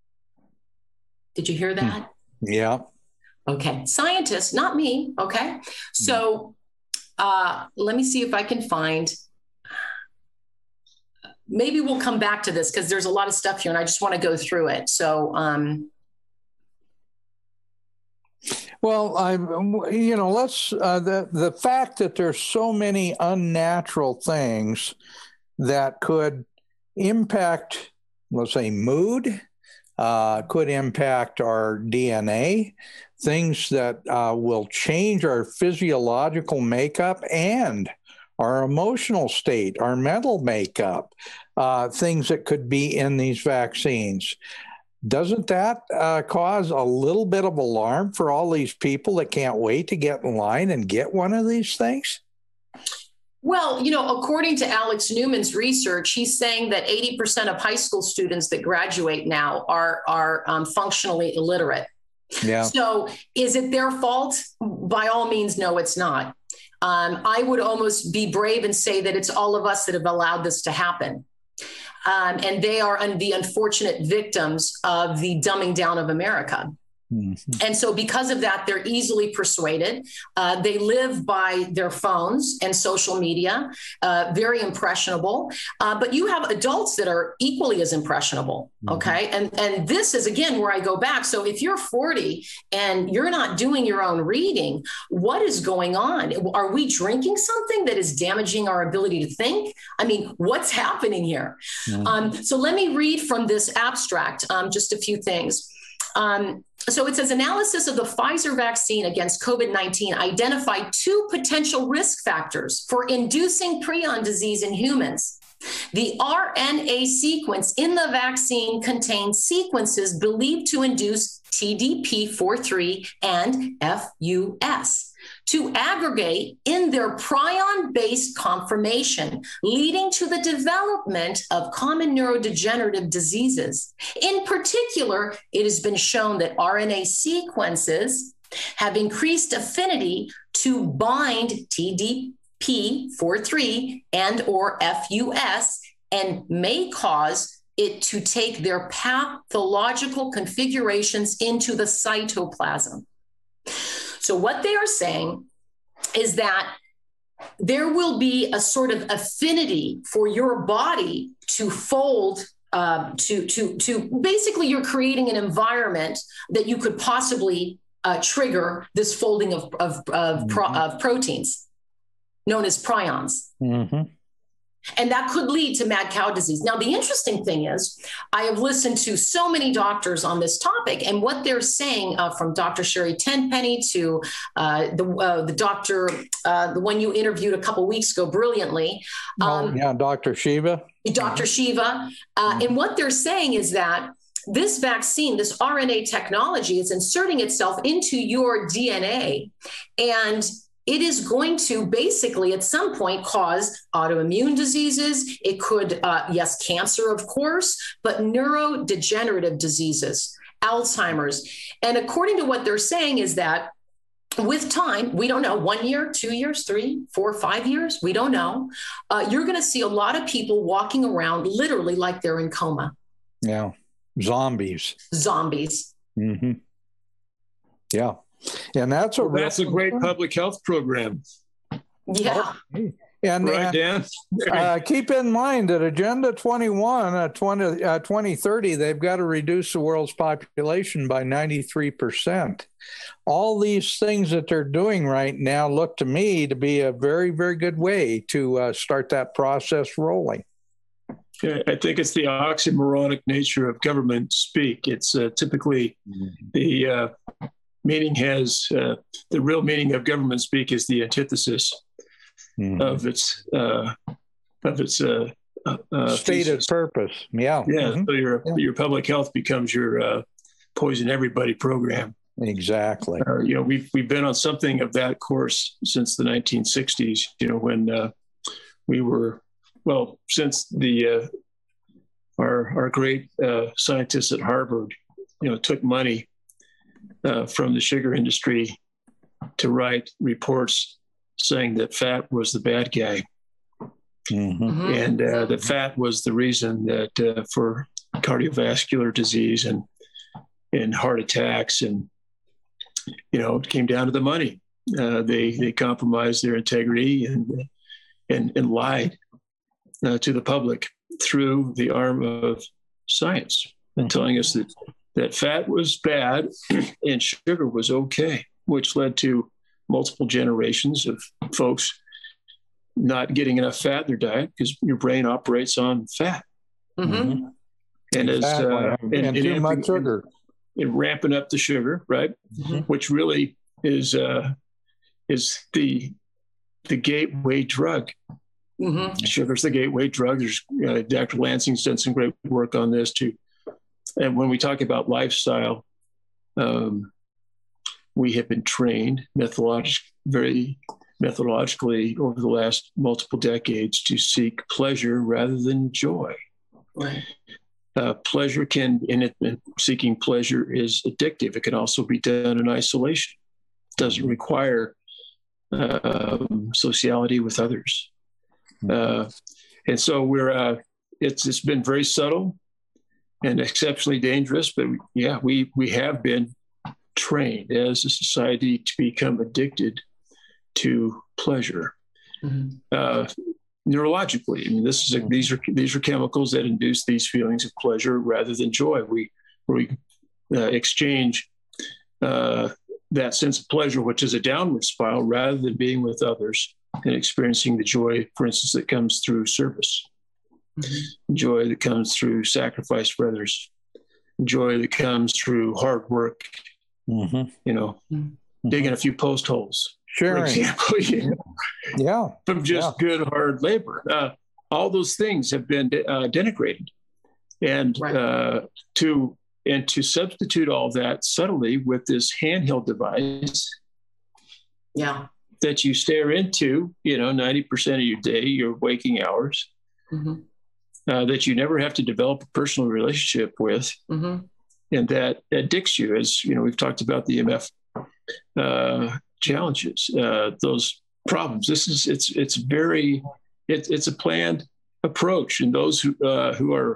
Did you hear that? Yeah. Okay. Scientists, not me. Okay. So uh, let me see if I can find, maybe we'll come back to this because there's a lot of stuff here and I just want to go through it. So, um, Well, I, you know, let's, uh, the, the fact that there's so many unnatural things that could impact, let's say, mood, uh, could impact our D N A, things that uh, will change our physiological makeup and our emotional state, our mental makeup, uh, things that could be in these vaccines. Doesn't that uh, cause a little bit of alarm for all these people that can't wait to get in line and get one of these things? Well, you know, according to Alex Newman's research, he's saying that eighty percent of high school students that graduate now are, are um, functionally illiterate. Yeah. So is it their fault? By all means, no, it's not. Um, I would almost be brave and say that it's all of us that have allowed this to happen. Um, and they are un- the unfortunate victims of the dumbing down of America. Mm-hmm. And so because of that, they're easily persuaded. Uh, they live by their phones and social media, uh, very impressionable. Uh, but you have adults that are equally as impressionable. Mm-hmm. Okay. And, and this is, again, where I go back. So if you're forty and you're not doing your own reading, what is going on? Are we drinking something that is damaging our ability to think? I mean, what's happening here? Mm-hmm. Um, so let me read from this abstract, um, just a few things. Um, so it says analysis of the Pfizer vaccine against COVID nineteen identified two potential risk factors for inducing prion disease in humans. The R N A sequence in the vaccine contains sequences believed to induce T D P forty-three and F U S to aggregate in their prion-based conformation, leading to the development of common neurodegenerative diseases. In particular, it has been shown that R N A sequences have increased affinity to bind T D P forty-three and or F U S and may cause it to take their pathological configurations into the cytoplasm. So what they are saying is that there will be a sort of affinity for your body to fold uh, to to to basically you're creating an environment that you could possibly uh, trigger this folding of of of, mm-hmm. pro, of proteins known as prions. Mm-hmm. And that could lead to mad cow disease. Now, the interesting thing is, I have listened to so many doctors on this topic, and what they're saying uh, from Doctor Sherry Tenpenny to uh, the uh, the doctor, uh, the one you interviewed a couple weeks ago brilliantly. Um, oh, yeah, Doctor Shiva. Doctor Shiva. Uh, and what they're saying is that this vaccine, this R N A technology, is inserting itself into your D N A, and it is going to basically at some point cause autoimmune diseases. It could, uh, yes, cancer, of course, but neurodegenerative diseases, Alzheimer's. And according to what they're saying is that with time, we don't know, one year, two years, three, four, five years, we don't know. Uh, you're going to see a lot of people walking around literally like they're in coma. Yeah. Zombies. Zombies. Mm-hmm. Yeah. And that's a well, that's a great public health program. Yeah. And, right, and Dan? uh, keep in mind that Agenda twenty-one, uh, twenty, uh, twenty thirty, they've got to reduce the world's population by ninety-three percent. All these things that they're doing right now look to me to be a very, very good way to uh, start that process rolling. I think it's the oxymoronic nature of government speak. It's uh, typically mm-hmm. the uh, meaning has, uh, the real meaning of government speak is the antithesis mm-hmm. of its, uh, of its uh, uh, stated thesis. Purpose. Yeah. Yeah. Mm-hmm. So your, yeah. your public health becomes your uh, poison everybody program. Exactly. Uh, you know, we've, we've been on something of that course since the nineteen sixties, you know, when uh, we were, well, since the uh, our our great uh, scientists at Harvard, you know, took money uh, from the sugar industry to write reports saying that fat was the bad guy, mm-hmm. Mm-hmm. and uh, that fat was the reason that uh, for cardiovascular disease and and heart attacks, and you know, it came down to the money. Uh, they they compromised their integrity and and and lied. Uh, to the public through the arm of science, and telling us that, that fat was bad and sugar was okay, which led to multiple generations of folks not getting enough fat in their diet because your brain operates on fat. Mm-hmm. And as uh, and, and, and too and, much sugar, and, and ramping up the sugar, right? Mm-hmm. Which really is uh, is the the gateway drug. Mm-hmm. Sugar's the gateway drug. There's uh, Doctor Lansing's done some great work on this too. And when we talk about lifestyle, um, we have been trained methodolog- very methodologically over the last multiple decades to seek pleasure rather than joy. Right. Uh, pleasure can, in it, seeking pleasure is addictive. It can also be done in isolation. It doesn't require uh, sociality with others. Uh, and so we're, uh, it's, it's been very subtle and exceptionally dangerous, but yeah, we, we have been trained as a society to become addicted to pleasure, mm-hmm. uh, neurologically. I mean, this is a, these are, these are chemicals that induce these feelings of pleasure rather than joy. We, we uh, exchange, uh, that sense of pleasure, which is a downward spiral, rather than being with others and experiencing the joy, for instance, that comes through service, mm-hmm. joy that comes through sacrifice for others, joy that comes through hard work, mm-hmm. you know, mm-hmm. digging a few post holes, sure. for example, you know, yeah, from just yeah. good hard labor. Uh, all those things have been uh, denigrated, and right. uh, to and to substitute all that subtly with this handheld device, yeah. that you stare into, you know, ninety percent of your day, your waking hours, mm-hmm. uh, that you never have to develop a personal relationship with, mm-hmm. and that addicts you. As you know, we've talked about the E M F uh, challenges, uh, those problems. This is it's it's very it, it's a planned approach, and those who uh, who are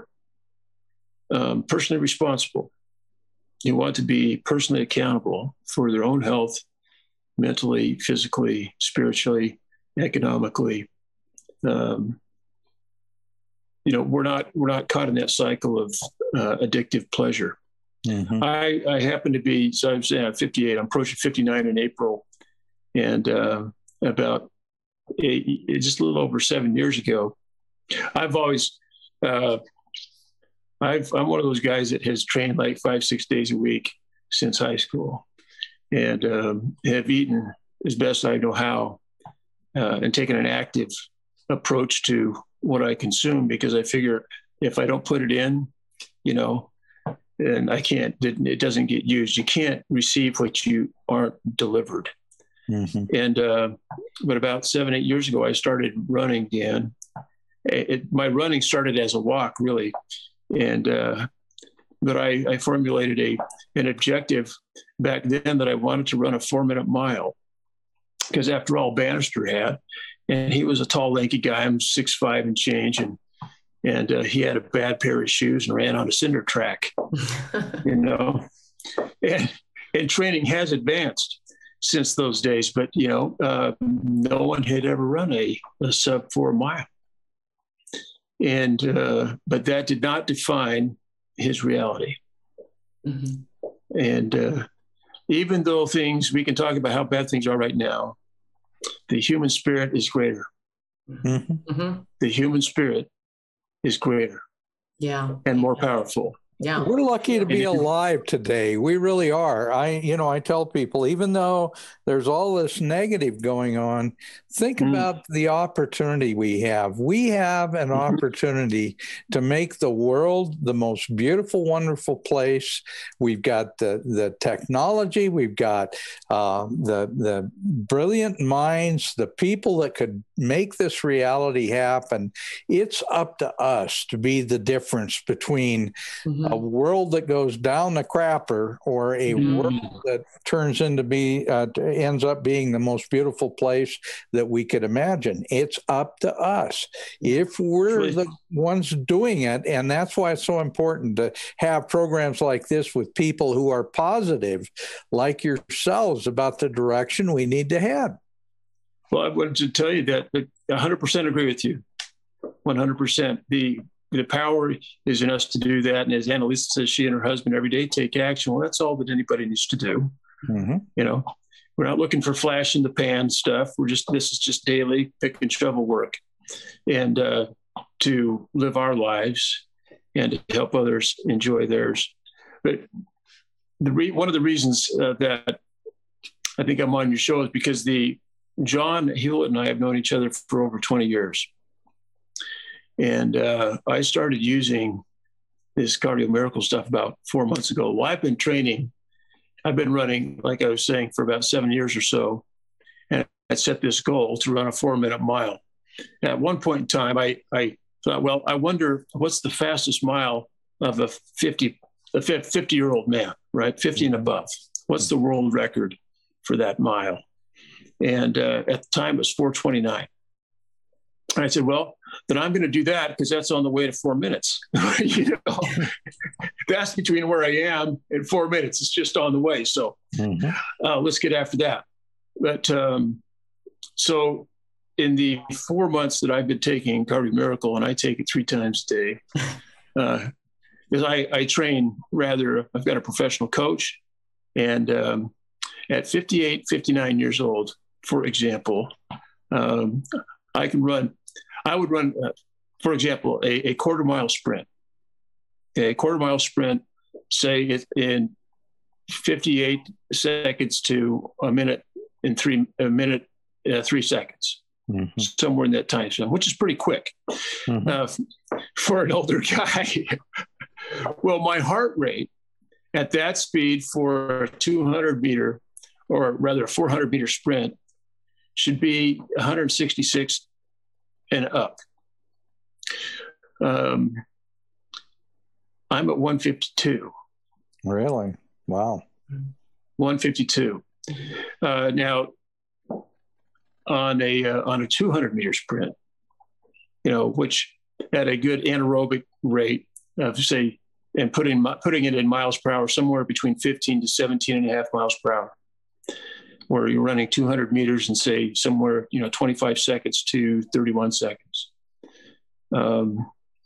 um, personally responsible, you want to be personally accountable for their own health. Mentally, physically, spiritually, economically, um, you know, we're not we're not caught in that cycle of uh, addictive pleasure. Mm-hmm. I, I happen to be, so I'm saying I'm fifty-eight, I'm approaching fifty-nine in April. And uh, about eight, just a little over seven years ago, I've always, uh, I've, I'm one of those guys that has trained like five, six days a week since high school, and um, have eaten as best I know how, uh, and taken an active approach to what I consume, because I figure if I don't put it in, you know, and I can't, it doesn't get used. You can't receive what you aren't delivered. Mm-hmm. And, uh, but about seven, eight years ago, I started running again. It, it, my running started as a walk, really. And, uh, but I, I formulated a, an objective back then that I wanted to run a four minute mile, because after all, Bannister had, and he was a tall, lanky guy. I'm six, five and change. And, and uh, he had a bad pair of shoes and ran on a cinder track, you know, and, and training has advanced since those days, but, you know, uh, no one had ever run a, a sub four mile. And, uh, but that did not define his reality. Mm-hmm. And uh, even though things, we can talk about how bad things are right now, the human spirit is greater. Mm-hmm. Mm-hmm. The human spirit is greater. Yeah. And more powerful. Yeah. We're lucky to be alive today. We really are. I, you know, I tell people, even though there's all this negative going on, think mm. about the opportunity we have. We have an mm-hmm. opportunity to make the world the most beautiful, wonderful place. We've got the, the technology. We've got uh, the, the brilliant minds, the people that could make this reality happen. It's up to us to be the difference between mm-hmm. a world that goes down the crapper or a mm. world that turns into be uh, ends up being the most beautiful place that we could imagine. It's up to us if we're right. the ones doing it. And that's why it's so important to have programs like this with people who are positive, like yourselves, about the direction we need to head. Well, I wanted to tell you that I one hundred percent agree with you. one hundred percent. The The power is in us to do that. And as Annalisa says, she and her husband every day take action. Well, that's all that anybody needs to do. Mm-hmm. You know, we're not looking for flash in the pan stuff. We're just, this is just daily pick and shovel work, and uh, to live our lives and to help others enjoy theirs. But the re- one of the reasons uh, that I think I'm on your show is because the John Hewlett and I have known each other for over twenty years. And uh, I started using this Cardio Miracle stuff about four months ago. Well, I've been training. I've been running, like I was saying, for about seven years or so. And I set this goal to run a four minute mile. And at one point in time, I, I thought, well, I wonder what's the fastest mile of a fifty, a fifty year old man, right? fifty and above. What's the world record for that mile? And uh, at the time it was four twenty-nine. And I said, well, then I'm going to do that because that's on the way to four minutes. You know, that's between where I am and four minutes. It's just on the way. So mm-hmm. uh, let's get after that. But um, so in the four months that I've been taking Cardio Miracle, and I take it three times a day, uh, because I, I train rather, I've got a professional coach. And um, at fifty-eight, fifty-nine years old, for example, um, I can run, I would run, uh, for example, a, a quarter mile sprint. A quarter mile sprint, say it in fifty-eight seconds to a minute in three, a minute, uh, three seconds, mm-hmm. somewhere in that time zone, which is pretty quick mm-hmm. uh, for an older guy. Well, my heart rate at that speed for a two hundred meter, or rather a four hundred meter sprint, should be one hundred sixty-six and up. Um, I'm at one fifty-two. Really? Wow. one fifty-two. Uh, now, on a uh, on a two hundred meter sprint, you know, which at a good anaerobic rate of, say, and putting putting it in miles per hour, somewhere between fifteen to seventeen and a half miles per hour, where you're running two hundred meters and say somewhere, you know, twenty-five seconds to thirty-one seconds. Um,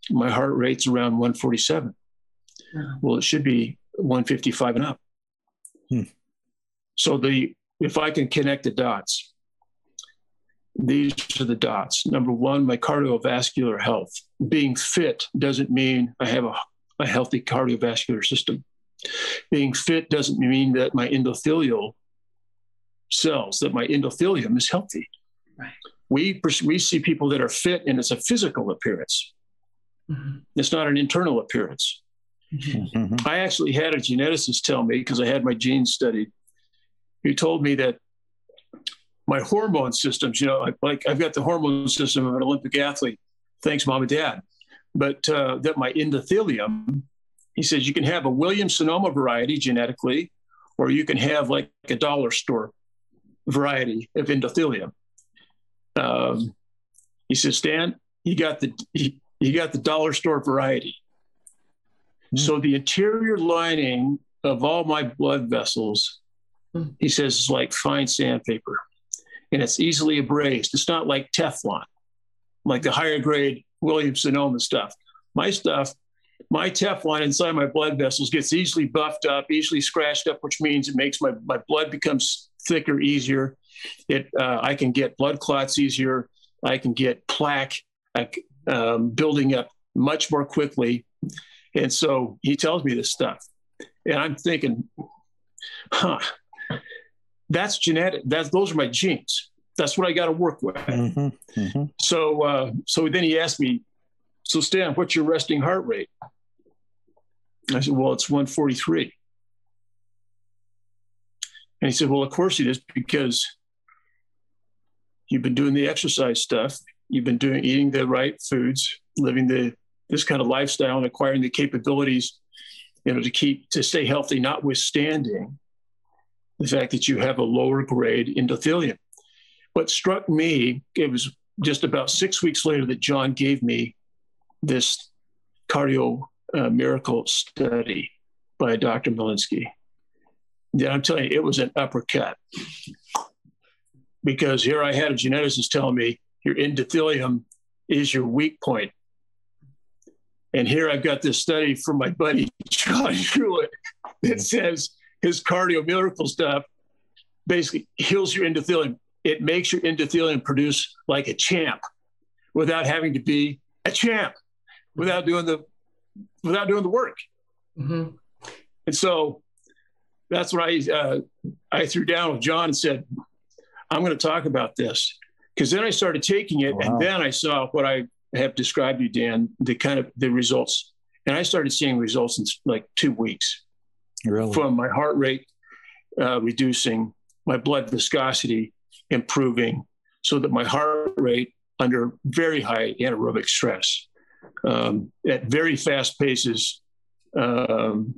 my heart rate's around one forty-seven. Wow. Well, it should be one fifty-five and up. Hmm. So the if I can connect the dots, these are the dots. Number one, my cardiovascular health. Being fit doesn't mean I have a, a healthy cardiovascular system. Being fit doesn't mean that my endothelial cells, that my endothelium is healthy. Right. We, we see people that are fit, and it's a physical appearance. Mm-hmm. It's not an internal appearance. Mm-hmm. I actually had a geneticist tell me, because I had my genes studied, he told me that my hormone systems, you know, like I've got the hormone system of an Olympic athlete, thanks mom and dad, but uh, that my endothelium, he says you can have a Williams-Sonoma variety genetically, or you can have like a dollar store variety of endothelium. Um, he says, Stan, you got the you, you got the dollar store variety. Mm. So the interior lining of all my blood vessels, mm. he says, is like fine sandpaper, and it's easily abrased. It's not like Teflon, like the higher grade Williams-Sonoma stuff. My stuff, my Teflon inside my blood vessels gets easily buffed up, easily scratched up, which means it makes my, my blood becomes thicker, easier. It, uh, I can get blood clots easier. I can get plaque um, building up much more quickly. And so he tells me this stuff. And I'm thinking, huh, that's genetic. That's, those are my genes. That's what I got to work with. Mm-hmm, mm-hmm. So, uh, so then he asked me, so Stan, what's your resting heart rate? I said, well, it's one forty-three. And he said, well, of course it is, because you've been doing the exercise stuff. You've been doing, eating the right foods, living the, this kind of lifestyle, and acquiring the capabilities, you know, to keep, to stay healthy, notwithstanding the fact that you have a lower grade endothelium. What struck me, it was just about six weeks later that John gave me this cardio uh, miracle study by Doctor Malinsky. Yeah, I'm telling you, it was an uppercut, because here I had a geneticist telling me your endothelium is your weak point. And here I've got this study from my buddy, John Hewlett, that says his cardio miracle stuff basically heals your endothelium. It makes your endothelium produce like a champ without having to be a champ, without doing the, without doing the work. Mm-hmm. And so that's what I, uh, I threw down with John and said, I'm going to talk about this. Because then I started taking it, wow. and then I saw what I have described to you, Dan, the kind of the results. And I started seeing results in like two weeks. Really? From my heart rate uh, reducing, my blood viscosity improving, so that my heart rate under very high anaerobic stress, um, at very fast paces, um,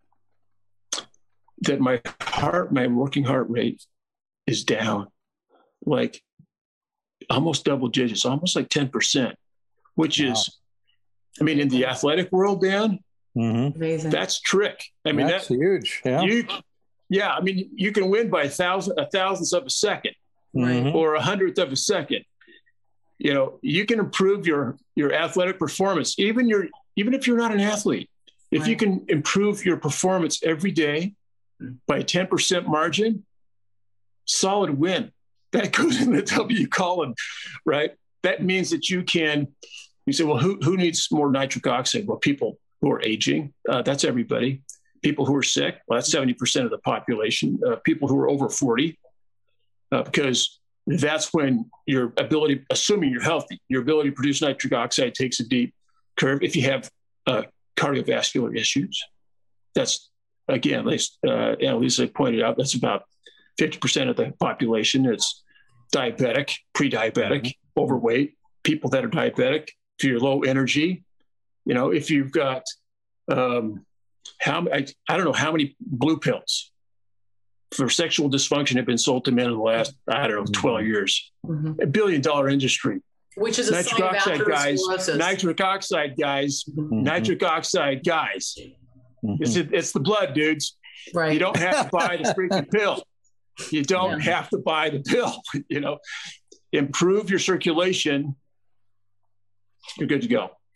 that my heart, my working heart rate is down, like almost double digits, almost like ten percent, which wow. is, I mean, in the athletic world, Dan, mm-hmm. Amazing. That's trick. I mean, that's that, huge. Yeah. You, yeah. I mean, you can win by a thousand, a thousandth of a second, mm-hmm. or a hundredth of a second. You know, you can improve your, your athletic performance, even your, even if you're not an athlete. If right. you can improve your performance every day by a ten percent margin, solid win. That goes in the W column, right? That means that you can, you say, well, who, who needs more nitric oxide? Well, people who are aging, uh, that's everybody. People who are sick, well, that's seventy percent of the population. Uh, people who are over forty, uh, because that's when your ability, assuming you're healthy, your ability to produce nitric oxide takes a deep curve. If you have uh, cardiovascular issues, that's, again, uh, Annalisa pointed out, that's about fifty percent of the population. It's diabetic, pre-diabetic, mm-hmm. overweight, people that are diabetic. If you're low energy, you know, if you've got, um, how I, I don't know how many blue pills for sexual dysfunction have been sold to men in the last, I don't know, twelve years. Mm-hmm. A billion dollar industry. Which is a nitric oxide guys, nitric oxide guys, mm-hmm. nitric oxide guys. Mm-hmm. It's, it's the blood, dudes. Right. You don't have to buy the freaking pill. You don't yeah. have to buy the pill. You know, improve your circulation. You're good to go.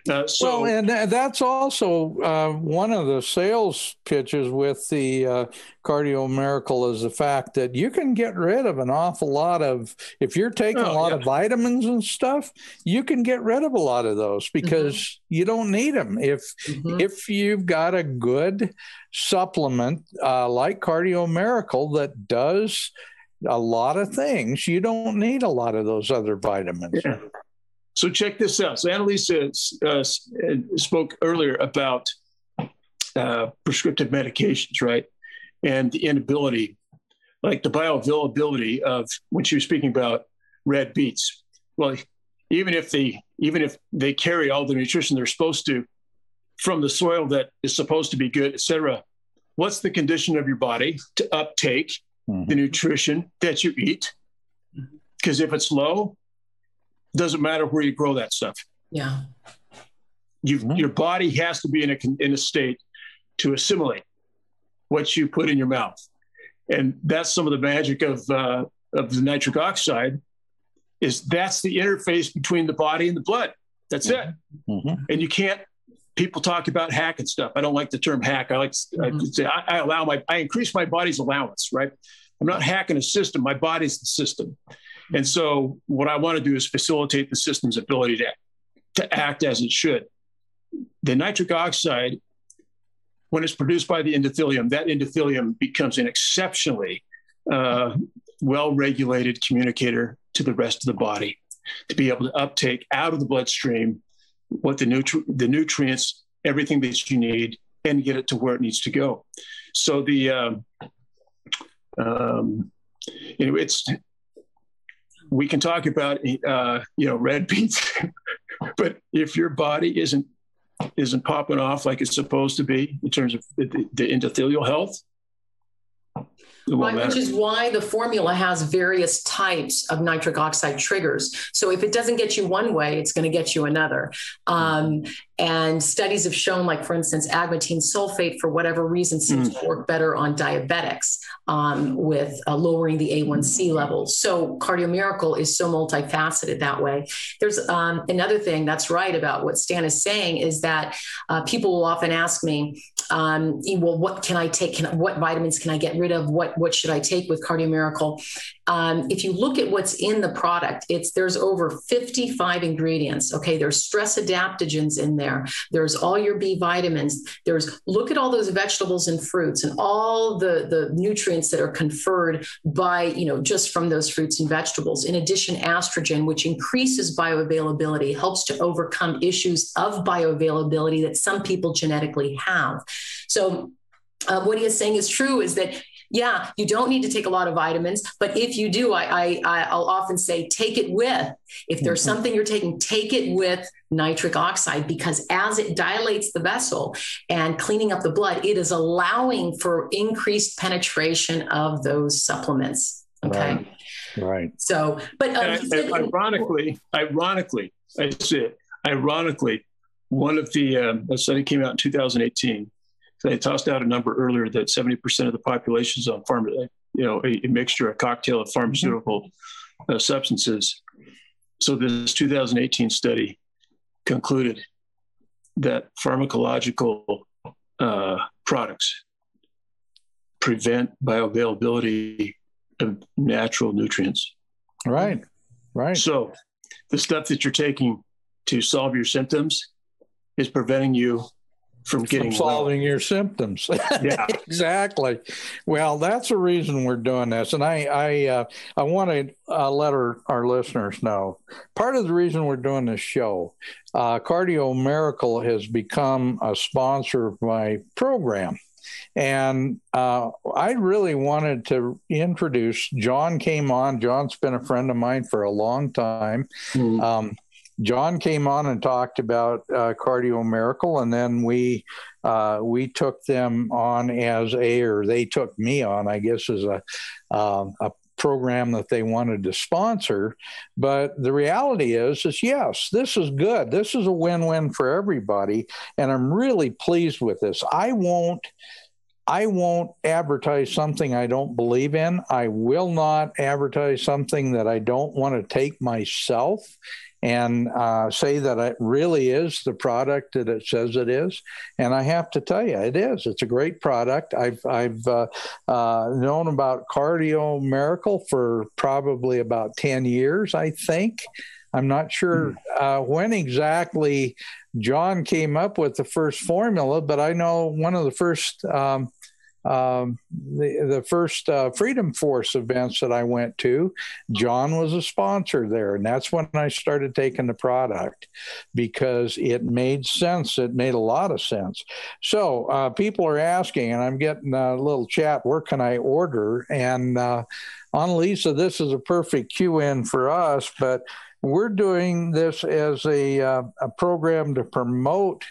Uh, so, well, and that's also uh, one of the sales pitches with the uh, Cardio Miracle is the fact that you can get rid of an awful lot of, if you're taking oh, a lot yeah. of vitamins and stuff, you can get rid of a lot of those because mm-hmm. you don't need them. If mm-hmm. if you've got a good supplement uh, like Cardio Miracle that does a lot of things, you don't need a lot of those other vitamins. Yeah. So check this out. So Annalisa uh, spoke earlier about uh, prescriptive medications, right? And the inability, like the bioavailability of when she was speaking about red beets. Well, even if they even if they carry all the nutrition they're supposed to from the soil that is supposed to be good, et cetera, what's the condition of your body to uptake mm-hmm. the nutrition that you eat? Because if it's low, doesn't matter where you grow that stuff. Yeah. You've, mm-hmm. Your body has to be in a, in a state to assimilate what you put in your mouth. And that's some of the magic of, uh, of the nitric oxide is that's the interface between the body and the blood. That's mm-hmm. it. Mm-hmm. And you can't, people talk about hack and stuff. I don't like the term hack. I like to mm-hmm. say I, I allow my, I increase my body's allowance, right? I'm not hacking a system. My body's the system. And so what I want to do is facilitate the system's ability to, to act as it should. The nitric oxide, when it's produced by the endothelium, that endothelium becomes an exceptionally uh, well-regulated communicator to the rest of the body to be able to uptake out of the bloodstream what the, nutri- the nutrients, everything that you need, and get it to where it needs to go. So the, um, um, you know, it's, we can talk about, uh, you know, red beets, but if your body isn't isn't popping off like it's supposed to be in terms of the, the endothelial health, right, which is why the formula has various types of nitric oxide triggers. So if it doesn't get you one way, it's going to get you another. Um, and studies have shown, like, for instance, agmatine sulfate, for whatever reason, seems mm. to work better on diabetics um, with uh, lowering the A one C levels. So Cardio Miracle is so multifaceted that way. There's um, another thing that's right about what Stan is saying is that uh, people will often ask me, um, well, what can I take? Can, what vitamins can I get rid of? What what should I take with Cardio Miracle? Um, if you look at what's in the product, it's there's over fifty-five ingredients. Okay, there's stress adaptogens in there. There's all your B vitamins. There's look at all those vegetables and fruits and all the the nutrients that are conferred by, you know, just from those fruits and vegetables. In addition, estrogen, which increases bioavailability, helps to overcome issues of bioavailability that some people genetically have. So uh, what he is saying is true, is that yeah, you don't need to take a lot of vitamins, but if you do, I, I, I'll often say, take it with, if there's mm-hmm. something you're taking, take it with nitric oxide, because as it dilates the vessel and cleaning up the blood, it is allowing for increased penetration of those supplements. Okay. Right. Right. So, but um, I, said, ironically, ironically, I said, ironically, one of the, um, a study came out in two thousand eighteen. They tossed out a number earlier that seventy percent of the population is on farm, you know, a, a mixture, a cocktail of pharmaceutical uh, substances. So this two thousand eighteen study concluded that pharmacological uh, products prevent bioavailability of natural nutrients. Right, right. So the stuff that you're taking to solve your symptoms is preventing you from getting from solving well. your symptoms. Yeah, exactly. Well, that's the reason we're doing this, and I I uh, I want to uh, let our, our listeners know part of the reason we're doing this show. Uh, Cardio Miracle has become a sponsor of my program, and uh, I really wanted to introduce. John came on. John's been a friend of mine for a long time. Mm-hmm. Um, John came on and talked about uh, Cardio Miracle, and then we uh, we took them on as a, or they took me on, I guess, as a uh, a program that they wanted to sponsor. But the reality is, is yes, this is good. This is a win-win for everybody, and I'm really pleased with this. I won't. I won't advertise something I don't believe in. I will not advertise something that I don't want to take myself. and uh, say that it really is the product that it says it is. And I have to tell you, it is. It's a great product. I've I've uh, uh, known about Cardio Miracle for probably about ten years, I think. I'm not sure uh, when exactly John came up with the first formula, but I know one of the first um, um, the the first uh, Freedom Force events that I went to, John was a sponsor there, and that's when I started taking the product because it made sense. It made a lot of sense. So uh, people are asking, and I'm getting a little chat, where can I order? And uh, Annalisa, this is a perfect cue in for us, but we're doing this as a, uh, a program to promote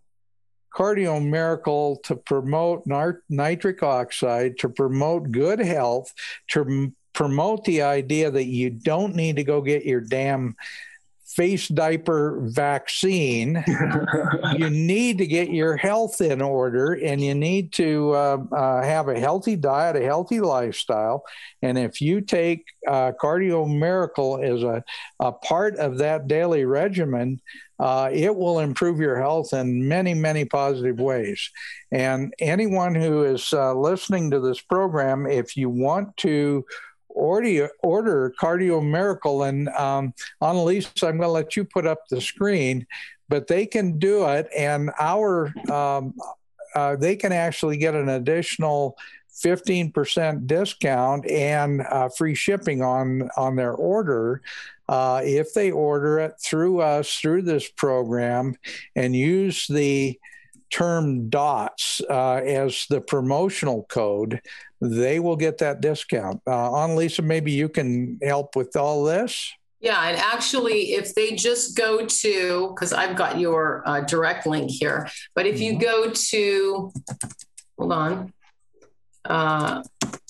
Cardio Miracle, to promote nar- nitric oxide, to promote good health, to m- promote the idea that you don't need to go get your damn face diaper vaccine. You need to get your health in order, and you need to uh, uh, have a healthy diet, a healthy lifestyle. And if you take uh, Cardio Miracle as a, a part of that daily regimen, uh, it will improve your health in many, many positive ways. And anyone who is uh, listening to this program, if you want to Order, order Cardio Miracle, and um, Annalisa, I'm going to let you put up the screen, but they can do it, and our um, uh, they can actually get an additional fifteen percent discount and uh, free shipping on on their order uh, if they order it through us, through this program, and use the term DOTS uh, as the promotional code. They will get that discount. Uh, Annalisa, maybe you can help with all this. Yeah, and actually, if they just go to, because I've got your uh, direct link here, but if you go to, hold on, uh,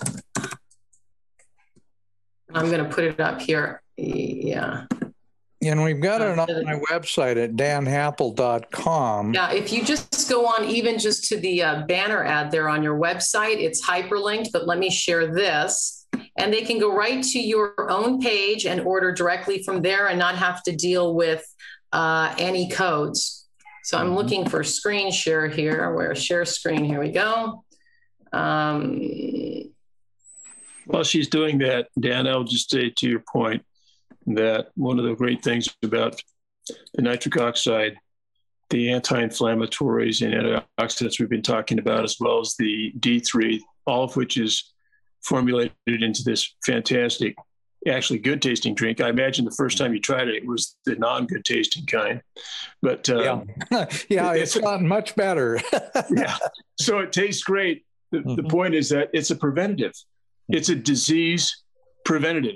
I'm going to put it up here. Yeah. And we've got it on my website at dan happel dot com. Yeah, if you just go on even just to the uh, banner ad there on your website, it's hyperlinked, but let me share this. And they can go right to your own page and order directly from there and not have to deal with uh, any codes. So I'm looking for screen share here, where share screen, here we go. Um, While she's doing that, Dan, I'll just say to your point, that one of the great things about the nitric oxide, the anti-inflammatories and antioxidants we've been talking about, as well as the D three, all of which is formulated into this fantastic, actually good tasting drink. I imagine the first time you tried it, it was the non-good tasting kind, but uh, yeah, yeah, it's, it's gotten much better. Yeah, so it tastes great. The, mm-hmm. the point is that it's a preventative. It's a disease preventative.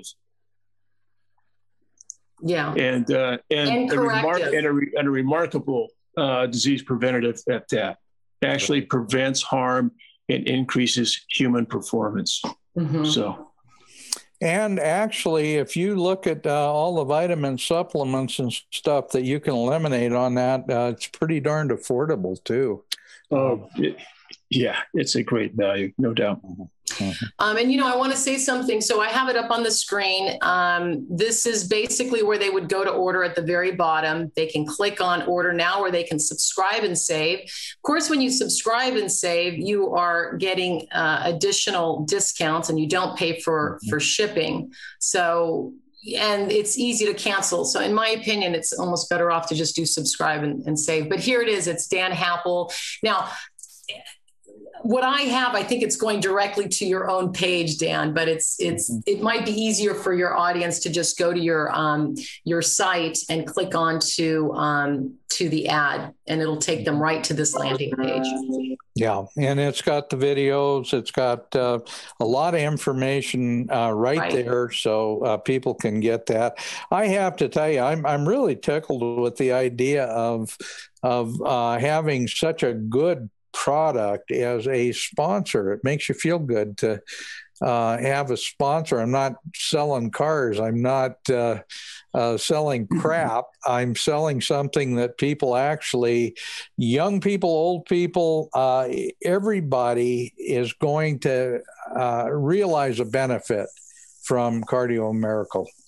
Yeah, and uh, and, and, a remar- and, a re- and a remarkable uh, disease preventative at that. It actually prevents harm and increases human performance. Mm-hmm. So, and actually, if you look at uh, all the vitamin supplements and stuff that you can eliminate on that, uh, it's pretty darned affordable too. Oh, it, yeah, it's a great value, no doubt. Mm-hmm. Um, and, you know, I want to say something. So I have it up on the screen. Um, this is basically where they would go to order at the very bottom. They can click on order now, or they can subscribe and save. Of course, when you subscribe and save, you are getting uh, additional discounts and you don't pay for, mm-hmm. for shipping. So, and it's easy to cancel. So in my opinion, it's almost better off to just do subscribe and, and save. But here it is. It's Dan Happel. Now, what I have, I think it's going directly to your own page, Dan, but it's it's it might be easier for your audience to just go to your um, your site and click on to um, to the ad, and it'll take them right to this landing page. Yeah, and it's got the videos. It's got uh, a lot of information uh, right, right there, so uh, people can get that. I have to tell you, I'm I'm really tickled with the idea of of uh, having such a good product as a sponsor. It makes you feel good to uh, have a sponsor. I'm not selling cars. I'm not uh, uh, selling crap. I'm selling something that people actually, young people, old people, uh, everybody is going to uh, realize a benefit from Cardio Miracle.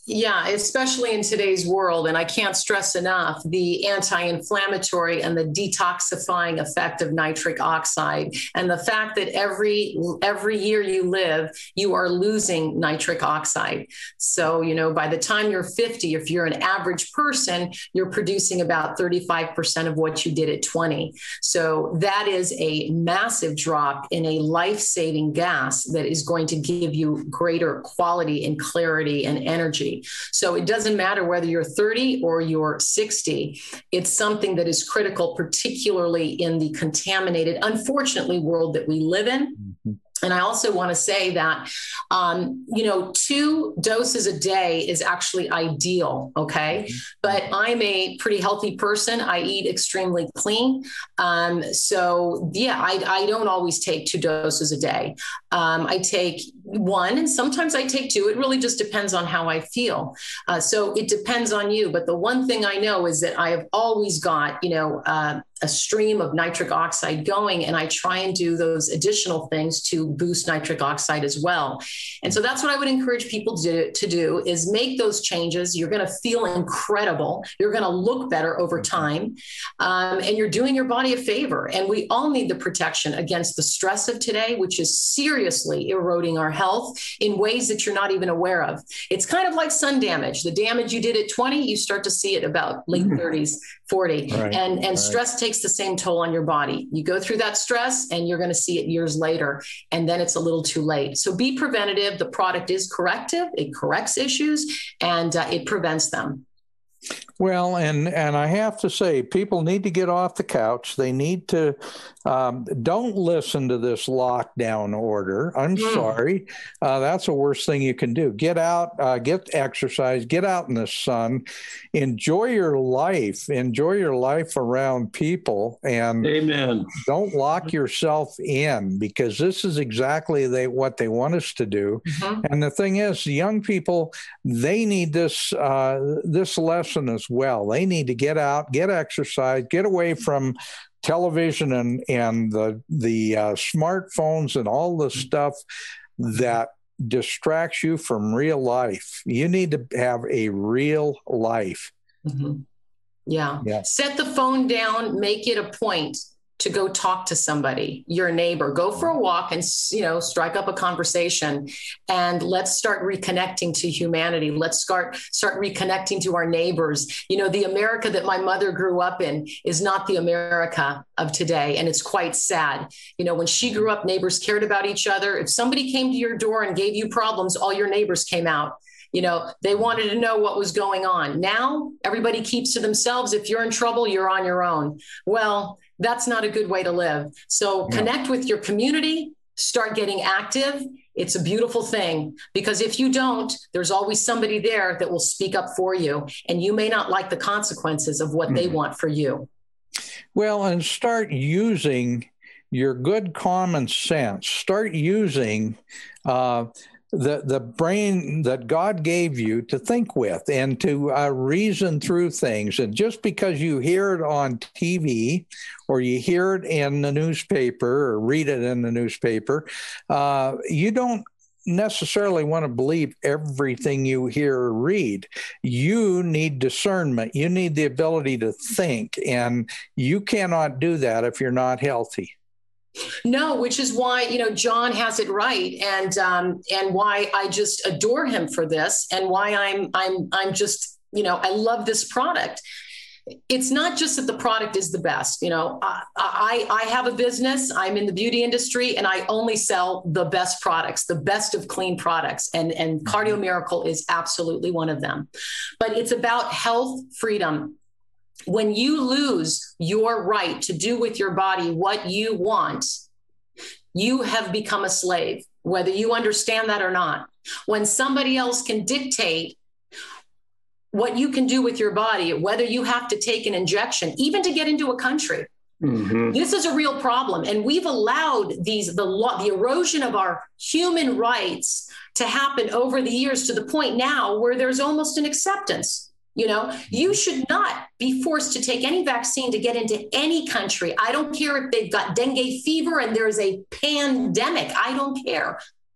Yeah, especially in today's world. And I can't stress enough the anti-inflammatory and the detoxifying effect of nitric oxide. And the fact that every every year you live, you are losing nitric oxide. So, you know, by the time you're fifty, if you're an average person, you're producing about thirty-five percent of what you did at twenty. So that is a massive drop in a life-saving gas that is going to give you greater quality and clarity and energy. So it doesn't matter whether you're thirty or you're sixty. It's something that is critical, particularly in the contaminated, unfortunately, world that we live in. Mm-hmm. And I also want to say that, um, you know, two doses a day is actually ideal. Okay. Mm-hmm. But I'm a pretty healthy person. I eat extremely clean. Um, so, yeah, I, I don't always take two doses a day. Um, I take one and sometimes I take two. It really just depends on how I feel. Uh, so it depends on you. But the one thing I know is that I have always got, you know, uh, a stream of nitric oxide going, and I try and do those additional things to boost nitric oxide as well. And so that's what I would encourage people to, to do is make those changes. You're going to feel incredible. You're going to look better over time. Um, and you're doing your body a favor. And we all need the protection against the stress of today, which is seriously eroding our health in ways that you're not even aware of. It's kind of like sun damage. The damage you did at twenty, you start to see it about late thirties, forty. Right. And, and right. stress takes the same toll on your body. You go through that stress and you're going to see it years later, and then it's a little too late. So be preventative. The product is corrective. It corrects issues and uh, it prevents them. Well, and, and I have to say, people need to get off the couch. They need to, um, don't listen to this lockdown order. I'm mm. sorry. Uh, that's the worst thing you can do. Get out, uh, get exercise, get out in the sun, enjoy your life, enjoy your life around people, and Amen. Don't lock yourself in, because this is exactly they, what they want us to do. Mm-hmm. And the thing is, the young people, they need this, uh, this lesson as well. They need to get out, get exercise, get away from television and, and the, the uh, smartphones and all the stuff that distracts you from real life. You need to have a real life. Mm-hmm. Yeah. yeah. Set the phone down, make it a point to go talk to somebody, your neighbor, go for a walk and, you know, strike up a conversation, and let's start reconnecting to humanity. Let's start, start reconnecting to our neighbors. You know, the America that my mother grew up in is not the America of today. And it's quite sad. You know, when she grew up, neighbors cared about each other. If somebody came to your door and gave you problems, all your neighbors came out. You know, they wanted to know what was going on. Now, everybody keeps to themselves. If you're in trouble, you're on your own. Well, that's not a good way to live. So yeah. Connect with your community, start getting active. It's a beautiful thing, because if you don't, there's always somebody there that will speak up for you, and you may not like the consequences of what mm-hmm. they want for you. Well, and start using your good common sense. Start using uh, the the brain that God gave you to think with and to uh, reason through things. And just because you hear it on T V or you hear it in the newspaper or read it in the newspaper, uh, you don't necessarily want to believe everything you hear or read. You need discernment. You need the ability to think, and you cannot do that if you're not healthy. No, which is why, you know, John has it right, and um, and why I just adore him for this, and why I'm I'm I'm just, you know, I love this product. It's not just that the product is the best. You know, I, I I have a business. I'm in the beauty industry, and I only sell the best products, the best of clean products, and and Cardio Miracle is absolutely one of them. But it's about health freedom. When you lose your right to do with your body what you want, you have become a slave, whether you understand that or not. When somebody else can dictate what you can do with your body, whether you have to take an injection, even to get into a country, mm-hmm. this is a real problem. And we've allowed these the law, the erosion of our human rights to happen over the years, to the point now where there's almost an acceptance. You know, you should not be forced to take any vaccine to get into any country. I don't care if they've got dengue fever and there's a pandemic. I don't care.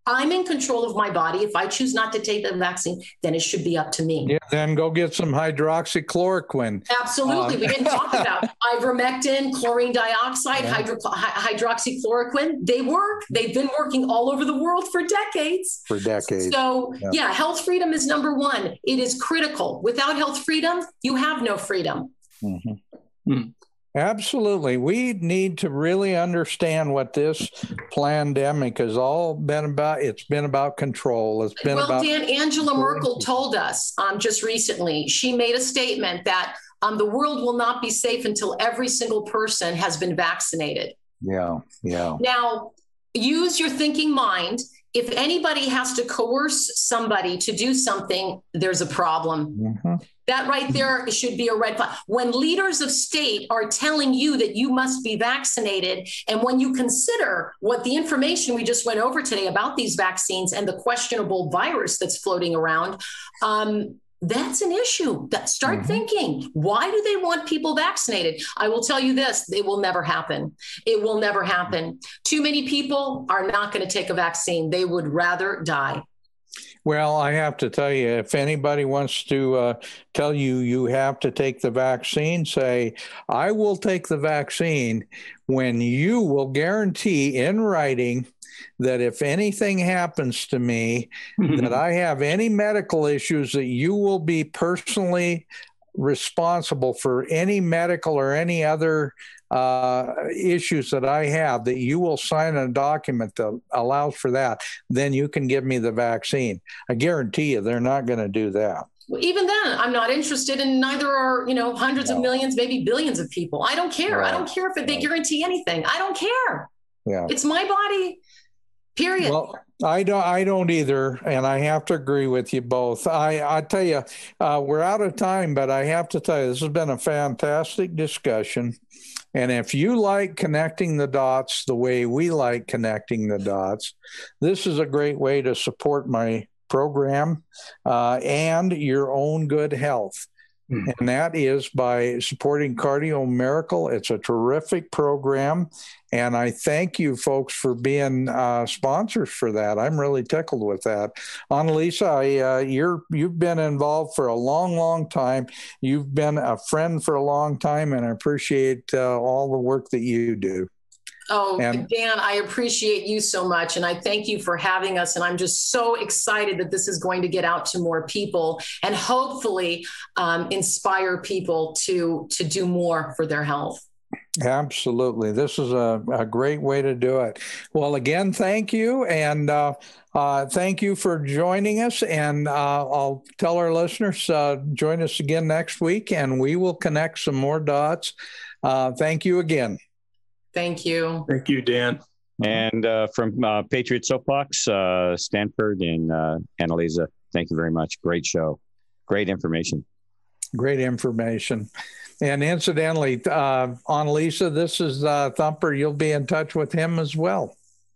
I'm in control of my body. If I choose not to take the vaccine, then it should be up to me. Yeah, then go get some hydroxychloroquine. Absolutely. Um, we didn't talk about ivermectin, chlorine dioxide, yeah. hydro, hydroxychloroquine. They work. They've been working all over the world for decades. For decades. So, yeah, yeah health freedom is number one. It is critical. Without health freedom, you have no freedom. Mm-hmm. Mm. Absolutely. We need to really understand what this pandemic has all been about. It's been about control. It's been well, about. Dan, Angela Merkel told us um, just recently, she made a statement that um, the world will not be safe until every single person has been vaccinated. Yeah, yeah. Now, use your thinking mind. If anybody has to coerce somebody to do something, there's a problem. Mm-hmm. That right there should be a red flag. When leaders of state are telling you that you must be vaccinated, and when you consider what the information we just went over today about these vaccines and the questionable virus that's floating around, um, that's an issue. That start mm-hmm. thinking, why do they want people vaccinated? I will tell you this, it will never happen. It will never happen. Too many people are not going to take a vaccine. They would rather die. Well, I have to tell you, if anybody wants to uh, tell you you have to take the vaccine, say, I will take the vaccine when you will guarantee in writing that if anything happens to me, that I have any medical issues, that you will be personally responsible for any medical or any other uh, issues that I have, that you will sign a document that allows for that, then you can give me the vaccine. I guarantee you they're not going to do that. Well, even then, I'm not interested, and neither are, you know, hundreds no. of millions, maybe billions of people. I don't care. No. I don't care if they no. guarantee anything. I don't care. Yeah. It's my body. Period. Well, I don't. I don't either, and I have to agree with you both. I, I tell you, uh, we're out of time, but I have to tell you, this has been a fantastic discussion. And if you like connecting the dots the way we like connecting the dots, this is a great way to support my program uh, and your own good health. And that is by supporting Cardio Miracle. It's a terrific program. And I thank you folks for being uh, sponsors for that. I'm really tickled with that. Annalisa, I, uh, you're, you've been involved for a long, long time. You've been a friend for a long time, and I appreciate uh, all the work that you do. Oh, and, Dan, I appreciate you so much. And I thank you for having us. And I'm just so excited that this is going to get out to more people and hopefully um, inspire people to, to do more for their health. Absolutely. This is a, a great way to do it. Well, again, thank you. And uh, uh, thank you for joining us. And uh, I'll tell our listeners, uh, join us again next week, and we will connect some more dots. Uh, thank you again. Thank you. Thank you, Dan. And uh, from uh, Patriot Soapbox, uh, Stanford and uh, Annalisa, thank you very much. Great show. Great information. Great information. And incidentally, uh, Annalisa, this is uh, Thumper. You'll be in touch with him as well.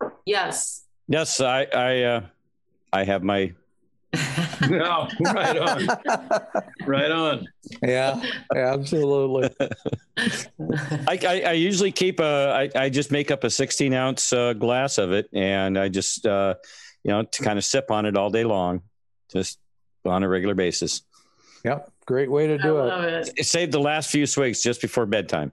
Yes. Yes, I I, uh, I have my... No, right on. Right on. Yeah, absolutely. I, I, I usually keep a, I, I just make up a sixteen ounce uh, glass of it, and I just, uh, you know, to kind of sip on it all day long, just on a regular basis. Yep. Great way to do I it. it. It saved the last few swigs just before bedtime.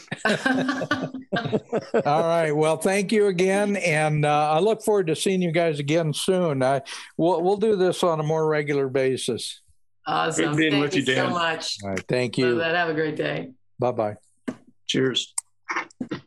All right. Well, thank you again. And uh, I look forward to seeing you guys again soon. I, we'll, we'll do this on a more regular basis. Awesome. Great being thank with you, Dan. so much. All right. Thank you. Have a great day. Bye-bye. Cheers.